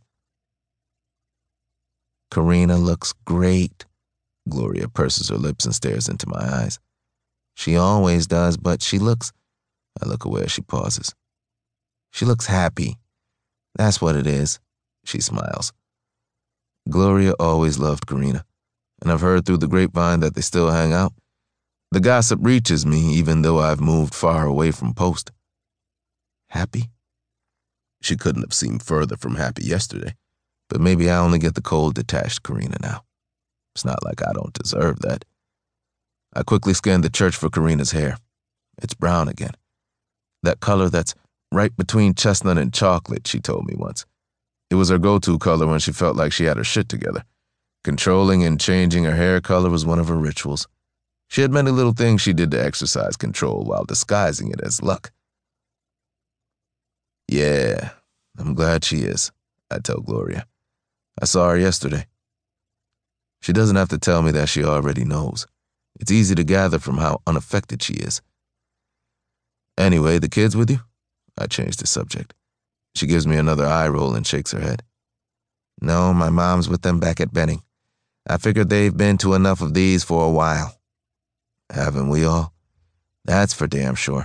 Speaker 2: Karina looks great. Gloria purses her lips and stares into my eyes. She always does, but she looks... I look away as she pauses. She looks happy. That's what it is. She smiles. Gloria always loved Karina, and I've heard through the grapevine that they still hang out. The gossip reaches me even though I've moved far away from Post. Happy? She couldn't have seemed further from happy yesterday, but maybe I only get the cold, detached Karina now. It's not like I don't deserve that. I quickly scanned the church for Karina's hair. It's brown again. That color that's right between chestnut and chocolate, she told me once. It was her go-to color when she felt like she had her shit together. Controlling and changing her hair color was one of her rituals. She had many little things she did to exercise control while disguising it as luck. Yeah, I'm glad she is, I tell Gloria. I saw her yesterday. She doesn't have to tell me that she already knows. It's easy to gather from how unaffected she is. Anyway, the kids with you? I changed the subject. She gives me another eye roll and shakes her head. No, my mom's with them back at Benning. I figured they've been to enough of these for a while. Haven't we all? That's for damn sure.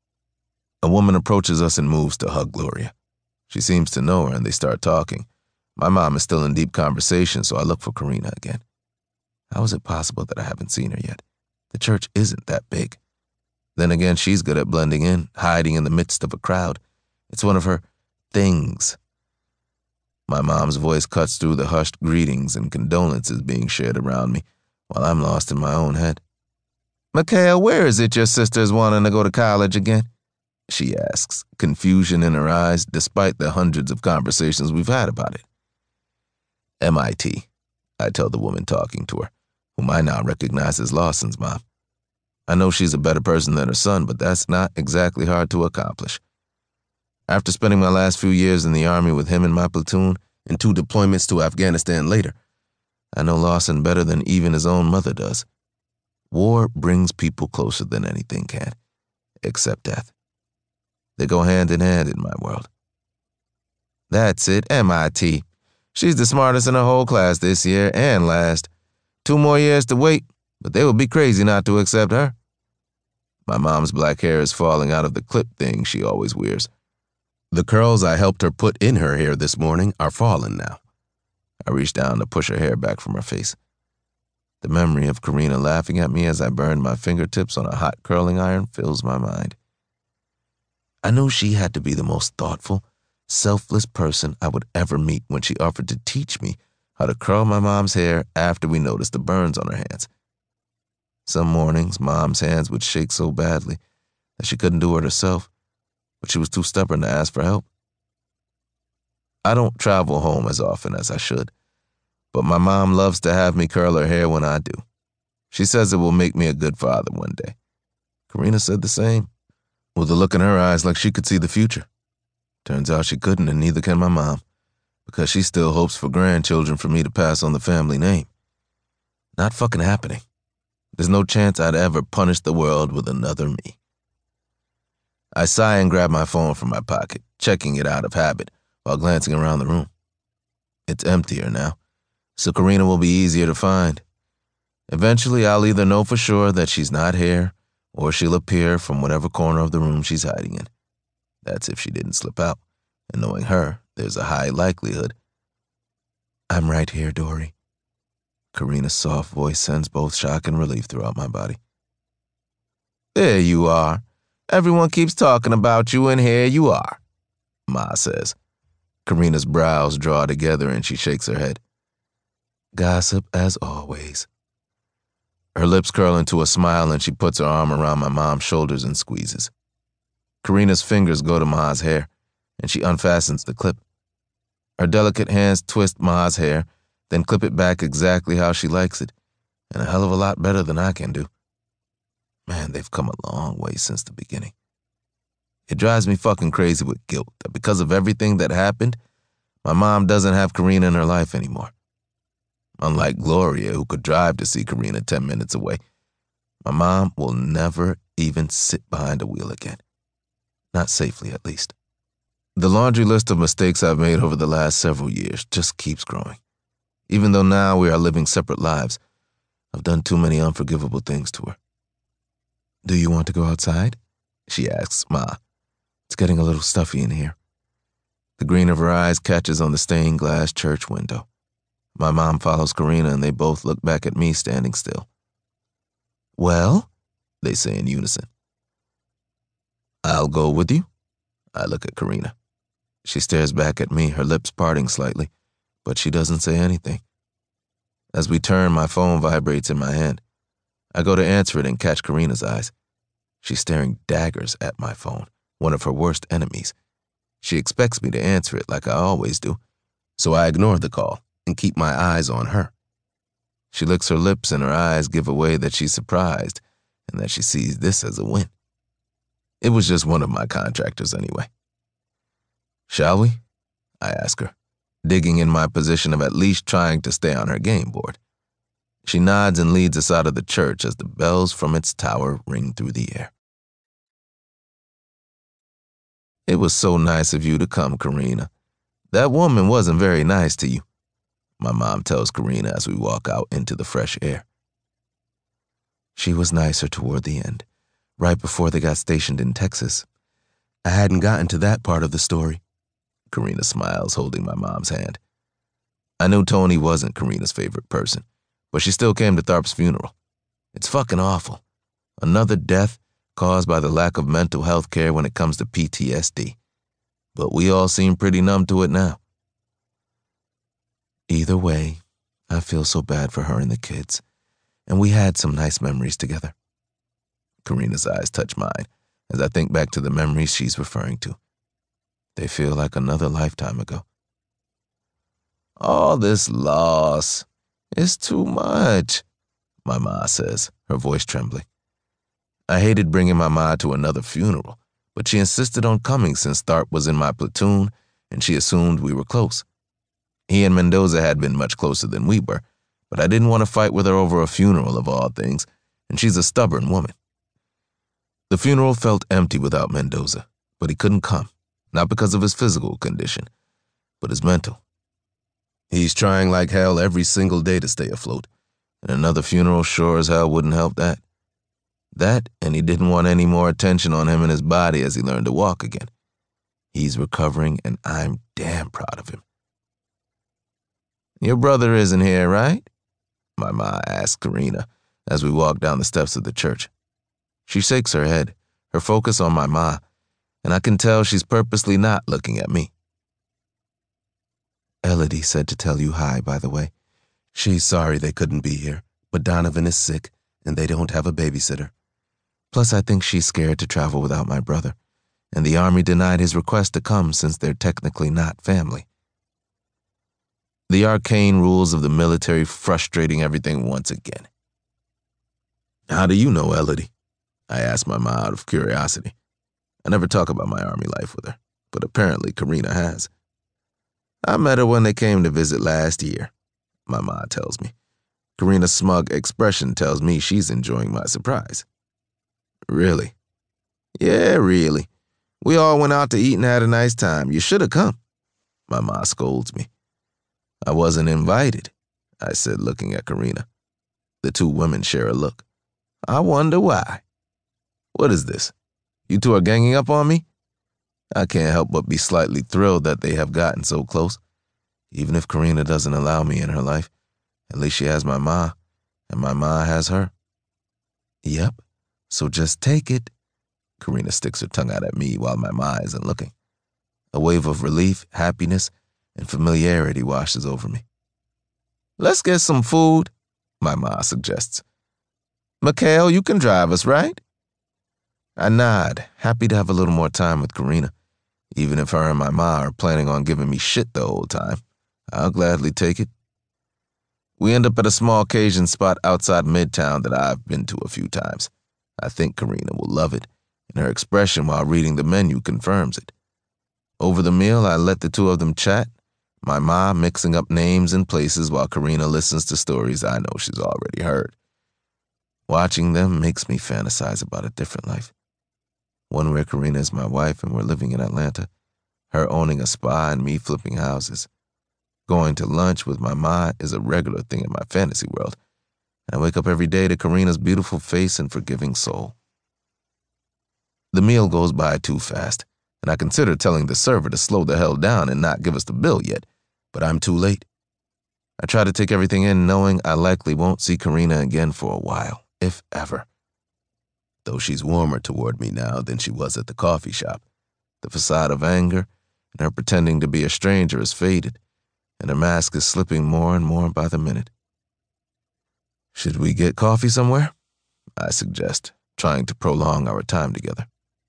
Speaker 2: A woman approaches us and moves to hug Gloria. She seems to know her and they start talking. My mom is still in deep conversation, so I look for Karina again. How is it possible that I haven't seen her yet? The church isn't that big. Then again, she's good at blending in, hiding in the midst of a crowd. It's one of her things. My mom's voice cuts through the hushed greetings and condolences being shared around me while I'm lost in my own head. "Mikhail, where is it your sister's wanting to go to college again?" she asks, confusion in her eyes despite the hundreds of conversations we've had about it. M I T, I tell the woman talking to her, whom I now recognize as Lawson's mom. I know she's a better person than her son, but that's not exactly hard to accomplish. After spending my last few years in the Army with him in my platoon and two deployments to Afghanistan later, I know Lawson better than even his own mother does. War brings people closer than anything can, except death. They go hand in hand in my world. That's it, M I T. She's the smartest in her whole class this year and last. Two more years to wait, but they would be crazy not to accept her. My mom's black hair is falling out of the clip thing she always wears. The curls I helped her put in her hair this morning are fallen now. I reach down to push her hair back from her face. The memory of Karina laughing at me as I burned my fingertips on a hot curling iron fills my mind. I knew she had to be the most thoughtful, selfless person I would ever meet when she offered to teach me how to curl my mom's hair after we noticed the burns on her hands. Some mornings, Mom's hands would shake so badly that she couldn't do it herself, but she was too stubborn to ask for help. I don't travel home as often as I should, but my mom loves to have me curl her hair when I do. She says it will make me a good father one day. Karina said the same, with a look in her eyes like she could see the future. Turns out she couldn't, and neither can my mom, because she still hopes for grandchildren for me to pass on the family name. Not fucking happening. There's no chance I'd ever punish the world with another me. I sigh and grab my phone from my pocket, checking it out of habit while glancing around the room. It's emptier now, so Karina will be easier to find. Eventually, I'll either know for sure that she's not here, or she'll appear from whatever corner of the room she's hiding in. That's if she didn't slip out, and knowing her, there's a high likelihood. "I'm right here, Dory." Karina's soft voice sends both shock and relief throughout my body. "There you are. Everyone keeps talking about you, and here you are," Ma says. Karina's brows draw together and she shakes her head. "Gossip as always." Her lips curl into a smile and she puts her arm around my mom's shoulders and squeezes. Karina's fingers go to Ma's hair, and she unfastens the clip. Her delicate hands twist Ma's hair, then clip it back exactly how she likes it, and a hell of a lot better than I can do. Man, they've come a long way since the beginning. It drives me fucking crazy with guilt that because of everything that happened, my mom doesn't have Karina in her life anymore. Unlike Gloria, who could drive to see Karina ten minutes away, my mom will never even sit behind a wheel again. Not safely, at least. The laundry list of mistakes I've made over the last several years just keeps growing. Even though now we are living separate lives, I've done too many unforgivable things to her. "Do you want to go outside?" she asks Ma. "It's getting a little stuffy in here." The green of her eyes catches on the stained glass church window. My mom follows Karina and they both look back at me standing still. "Well?" they say in unison. "I'll go with you." I look at Karina. She stares back at me, her lips parting slightly, but she doesn't say anything. As we turn, my phone vibrates in my hand. I go to answer it and catch Karina's eyes. She's staring daggers at my phone, one of her worst enemies. She expects me to answer it like I always do, so I ignore the call and keep my eyes on her. She licks her lips and her eyes give away that she's surprised and that she sees this as a win. It was just one of my contractors anyway. "Shall we?" I ask her, digging in my position of at least trying to stay on her game board. She nods and leads us out of the church as the bells from its tower ring through the air. "It was so nice of you to come, Karina. That woman wasn't very nice to you," my mom tells Karina as we walk out into the fresh air. "She was nicer toward the end, right before they got stationed in Texas. I hadn't gotten to that part of the story." Karina smiles, holding my mom's hand. I knew Tony wasn't Karina's favorite person, but she still came to Tharp's funeral. It's fucking awful. Another death caused by the lack of mental health care when it comes to P T S D. But we all seem pretty numb to it now. Either way, I feel so bad for her and the kids, and we had some nice memories together. Karina's eyes touch mine as I think back to the memories she's referring to. They feel like another lifetime ago. All this loss is too much, my ma says, her voice trembling. I hated bringing my ma to another funeral, but she insisted on coming since Tharp was in my platoon and she assumed we were close. He and Mendoza had been much closer than we were, but I didn't want to fight with her over a funeral of all things, and she's a stubborn woman. The funeral felt empty without Mendoza, but he couldn't come, not because of his physical condition, but his mental. He's trying like hell every single day to stay afloat, and another funeral sure as hell wouldn't help that. That, and he didn't want any more attention on him and his body as he learned to walk again. He's recovering, and I'm damn proud of him. Your brother isn't here, right? My ma asked Karina as we walked down the steps of the church. She shakes her head, her focus on my ma, and I can tell she's purposely not looking at me. Elodie said to tell you hi, by the way. She's sorry they couldn't be here, but Donovan is sick, and they don't have a babysitter. Plus, I think she's scared to travel without my brother, and the Army denied his request to come since they're technically not family. The arcane rules of the military frustrating everything once again. How do you know Elodie? I asked my ma out of curiosity. I never talk about my Army life with her, but apparently Karina has. I met her when they came to visit last year, my ma tells me. Karina's smug expression tells me she's enjoying my surprise. Really? Yeah, really. We all went out to eat and had a nice time. You should have come. My ma scolds me. I wasn't invited, I said, looking at Karina. The two women share a look. I wonder why. What is this? You two are ganging up on me? I can't help but be slightly thrilled that they have gotten so close. Even if Karina doesn't allow me in her life, at least she has my ma, and my ma has her. Yep, so just take it. Karina sticks her tongue out at me while my ma isn't looking. A wave of relief, happiness, and familiarity washes over me. Let's get some food, my ma suggests. Mikhail, you can drive us, right? I nod, happy to have a little more time with Karina. Even if her and my ma are planning on giving me shit the whole time, I'll gladly take it. We end up at a small Cajun spot outside Midtown that I've been to a few times. I think Karina will love it, and her expression while reading the menu confirms it. Over the meal, I let the two of them chat, my ma mixing up names and places while Karina listens to stories I know she's already heard. Watching them makes me fantasize about a different life. One where Karina is my wife and we're living in Atlanta, her owning a spa and me flipping houses. Going to lunch with my ma is a regular thing in my fantasy world, and I wake up every day to Karina's beautiful face and forgiving soul. The meal goes by too fast, and I consider telling the server to slow the hell down and not give us the bill yet, but I'm too late. I try to take everything in knowing I likely won't see Karina again for a while, if ever. Though she's warmer toward me now than she was at the coffee shop, the facade of anger and her pretending to be a stranger is faded, and her mask is slipping more and more by the minute. Should we get coffee somewhere? I suggest, trying to prolong our time together.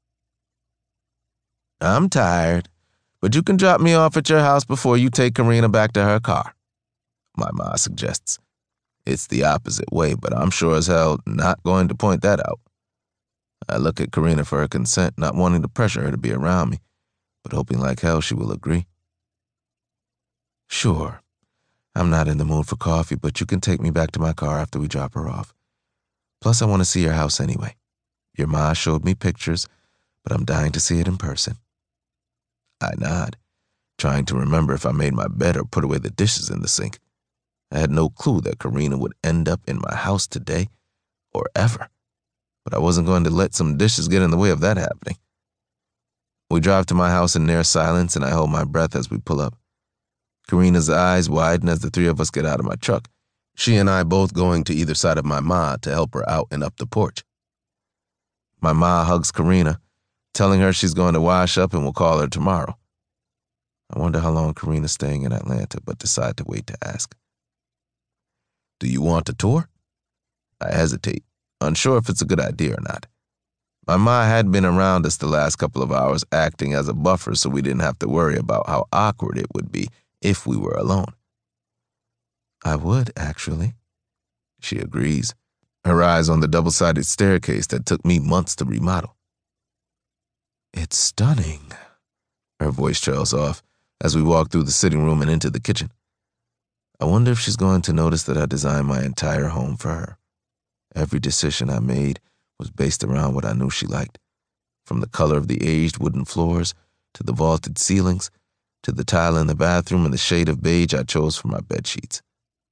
Speaker 2: I'm tired, but you can drop me off at your house before you take Karina back to her car, my ma suggests. It's the opposite way, but I'm sure as hell not going to point that out. I look at Karina for her consent, not wanting to pressure her to be around me, but hoping like hell she will agree. Sure. I'm not in the mood for coffee, but you can take me back to my car after we drop her off. Plus, I want to see your house anyway. Your ma showed me pictures, but I'm dying to see it in person. I nod, trying to remember if I made my bed or put away the dishes in the sink. I had no clue that Karina would end up in my house today, or ever. But I wasn't going to let some dishes get in the way of that happening. We drive to my house in near silence, and I hold my breath as we pull up. Karina's eyes widen as the three of us get out of my truck, she and I both going to either side of my ma to help her out and up the porch. My ma hugs Karina, telling her she's going to wash up and will call her tomorrow. I wonder how long Karina's staying in Atlanta, but decide to wait to ask. Do you want a tour? I hesitate, unsure if it's a good idea or not. My ma had been around us the last couple of hours acting as a buffer so we didn't have to worry about how awkward it would be if we were alone. I would, actually. She agrees, her eyes on the double-sided staircase that took me months to remodel. It's stunning, her voice trails off as we walk through the sitting room and into the kitchen. I wonder if she's going to notice that I designed my entire home for her. Every decision I made was based around what I knew she liked, from the color of the aged wooden floors, to the vaulted ceilings, to the tile in the bathroom and the shade of beige I chose for my bed sheets.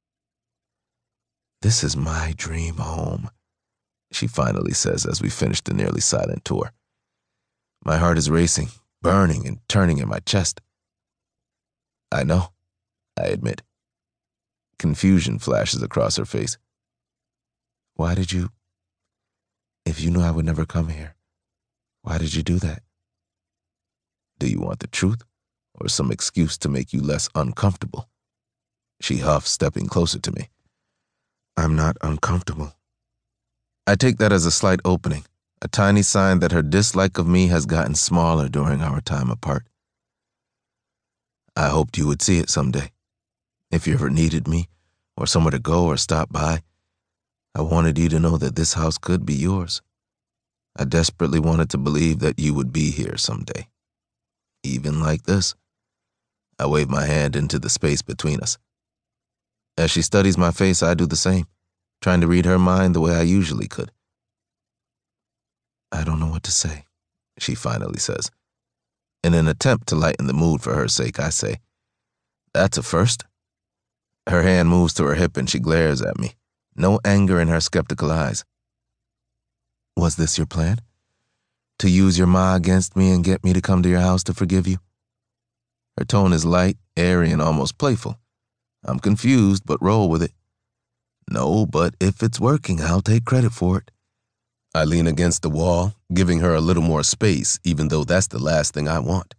Speaker 2: This is my dream home, she finally says as we finish the nearly silent tour. My heart is racing, burning and turning in my chest. I know, I admit. Confusion flashes across her face. Why did you, if you knew I would never come here, why did you do that? Do you want the truth or some excuse to make you less uncomfortable? She huffs, stepping closer to me. I'm not uncomfortable. I take that as a slight opening, a tiny sign that her dislike of me has gotten smaller during our time apart. I hoped you would see it someday. If you ever needed me, or somewhere to go or stop by, I wanted you to know that this house could be yours. I desperately wanted to believe that you would be here someday. Even like this. I wave my hand into the space between us. As she studies my face, I do the same, trying to read her mind the way I usually could. I don't know what to say, she finally says. In an attempt to lighten the mood for her sake, I say, that's a first. Her hand moves to her hip and she glares at me, no anger in her skeptical eyes. Was this your plan? To use your ma against me and get me to come to your house to forgive you? Her tone is light, airy, and almost playful. I'm confused, but roll with it. No, but if it's working, I'll take credit for it. I lean against the wall, giving her a little more space, even though that's the last thing I want.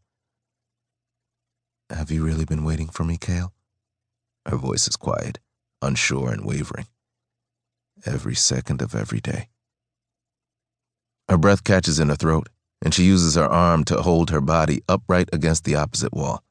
Speaker 2: Have you really been waiting for me, Kale? Her voice is quiet, unsure and wavering. Every second of every day. Her breath catches in her throat, and she uses her arm to hold her body upright against the opposite wall.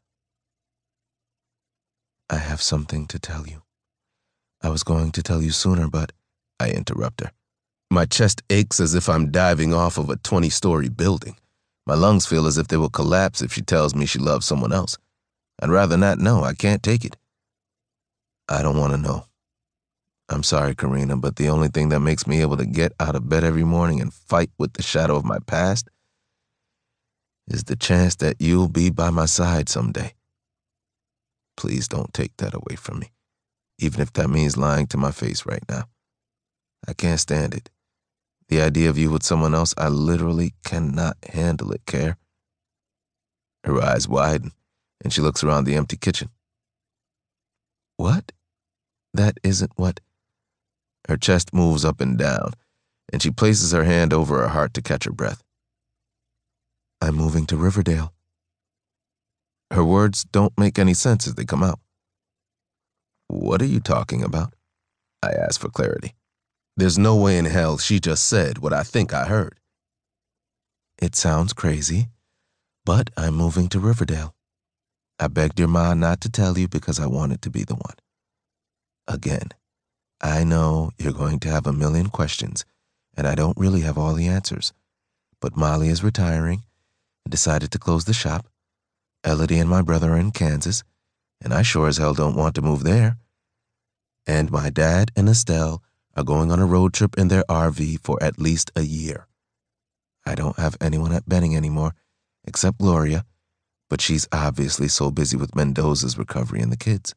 Speaker 2: I have something to tell you. I was going to tell you sooner, but I interrupt her. My chest aches as if I'm diving off of a twenty-story building. My lungs feel as if they will collapse if she tells me she loves someone else. I'd rather not know. I can't take it. I don't want to know. I'm sorry, Karina, but the only thing that makes me able to get out of bed every morning and fight with the shadow of my past is the chance that you'll be by my side someday. Please don't take that away from me, even if that means lying to my face right now. I can't stand it. The idea of you with someone else, I literally cannot handle it, Care. Her eyes widen, and she looks around the empty kitchen. What? That isn't what... Her chest moves up and down, and she places her hand over her heart to catch her breath. I'm moving to Riverdale. Her words don't make any sense as they come out. What are you talking about? I ask for clarity. There's no way in hell she just said what I think I heard. It sounds crazy, but I'm moving to Riverdale. I begged your ma not to tell you because I wanted to be the one. Again, I know you're going to have a million questions, and I don't really have all the answers, but Molly is retiring and decided to close the shop. Elodie and my brother are in Kansas, and I sure as hell don't want to move there. And my dad and Estelle are going on a road trip in their R V for at least a year. I don't have anyone at Benning anymore, except Gloria, but she's obviously so busy with Mendoza's recovery and the kids.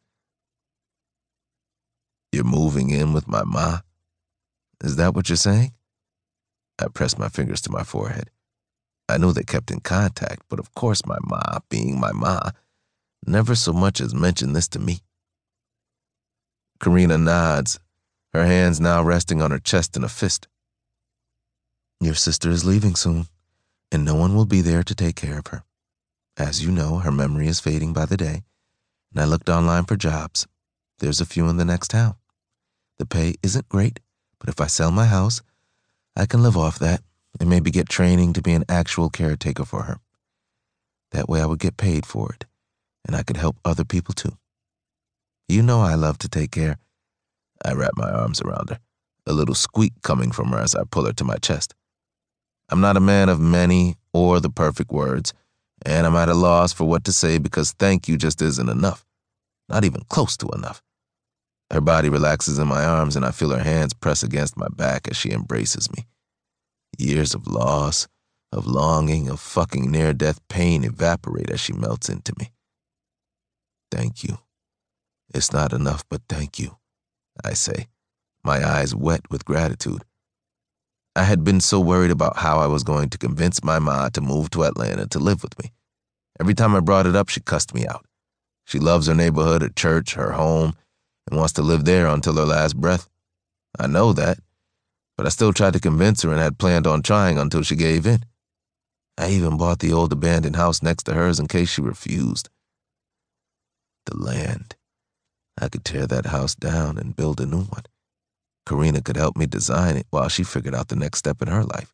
Speaker 2: You're moving in with my ma? Is that what you're saying? I pressed my fingers to my forehead. I knew they kept in contact, but of course my ma, being my ma, never so much as mentioned this to me. Karina nods, her hands now resting on her chest in a fist. Your sister is leaving soon, and no one will be there to take care of her. As you know, her memory is fading by the day, and I looked online for jobs. There's a few in the next town. The pay isn't great, but if I sell my house, I can live off that and maybe get training to be an actual caretaker for her. That way I would get paid for it, and I could help other people too. You know I love to take care. I wrap my arms around her, a little squeak coming from her as I pull her to my chest. I'm not a man of many or the perfect words, and I'm at a loss for what to say because thank you just isn't enough. Not even close to enough. Her body relaxes in my arms and I feel her hands press against my back as she embraces me. Years of loss, of longing, of fucking near-death pain evaporate as she melts into me. Thank you. It's not enough, but thank you, I say, my eyes wet with gratitude. I had been so worried about how I was going to convince my ma to move to Atlanta to live with me. Every time I brought it up, she cussed me out. She loves her neighborhood, her church, her home, and wants to live there until her last breath. I know that, but I still tried to convince her and had planned on trying until she gave in. I even bought the old abandoned house next to hers in case she refused. The land. I could tear that house down and build a new one. Karina could help me design it while she figured out the next step in her life.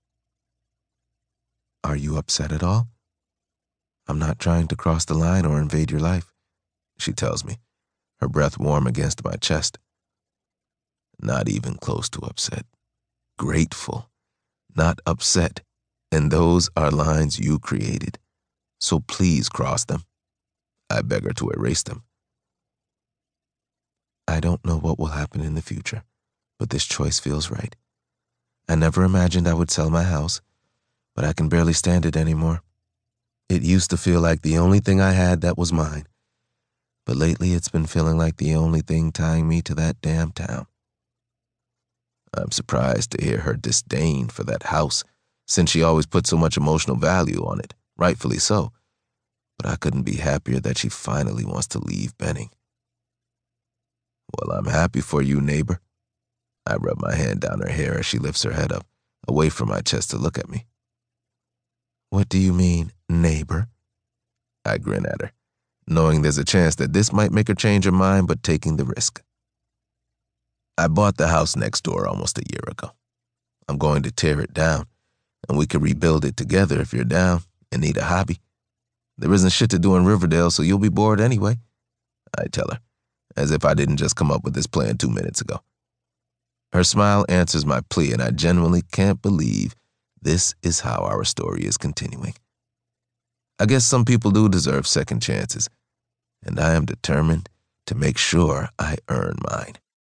Speaker 2: Are you upset at all? I'm not trying to cross the line or invade your life, she tells me, her breath warm against my chest. Not even close to upset. Grateful, not upset. And those are lines you created. So please cross them. I beg her to erase them. I don't know what will happen in the future, but this choice feels right. I never imagined I would sell my house, but I can barely stand it anymore. It used to feel like the only thing I had that was mine, but lately it's been feeling like the only thing tying me to that damn town. I'm surprised to hear her disdain for that house, since she always put so much emotional value on it, rightfully so, but I couldn't be happier that she finally wants to leave Benning. Well, I'm happy for you, neighbor. I rub my hand down her hair as she lifts her head up, away from my chest to look at me. What do you mean, neighbor? I grin at her, knowing there's a chance that this might make her change her mind, but taking the risk. I bought the house next door almost a year ago. I'm going to tear it down, and we can rebuild it together if you're down and need a hobby. There isn't shit to do in Riverdale, so you'll be bored anyway, I tell her, as if I didn't just come up with this plan two minutes ago. Her smile answers my plea, and I genuinely can't believe this is how our story is continuing. I guess some people do deserve second chances, and I am determined to make sure I earn mine.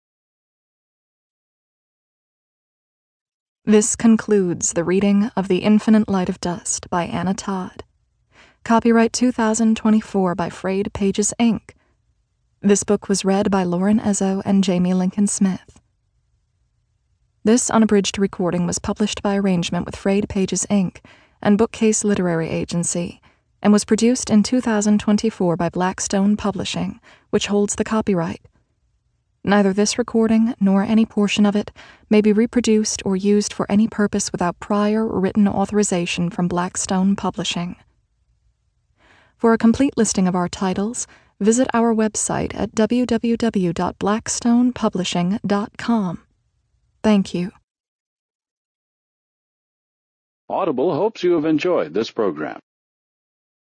Speaker 1: This concludes the reading of The Infinite Light of Dust by Anna Todd. Copyright two thousand twenty-four by Frayed Pages, Incorporated. This book was read by Lauren Ezzo and Jamie Lincoln Smith. This unabridged recording was published by arrangement with Frayed Pages, Incorporated and Bookcase Literary Agency, and was produced in two thousand twenty-four by Blackstone Publishing, which holds the copyright. Neither this recording nor any portion of it may be reproduced or used for any purpose without prior written authorization from Blackstone Publishing. For a complete listing of our titles, visit our website at w w w dot blackstone publishing dot com. Thank you.
Speaker 4: Audible hopes you have enjoyed this program.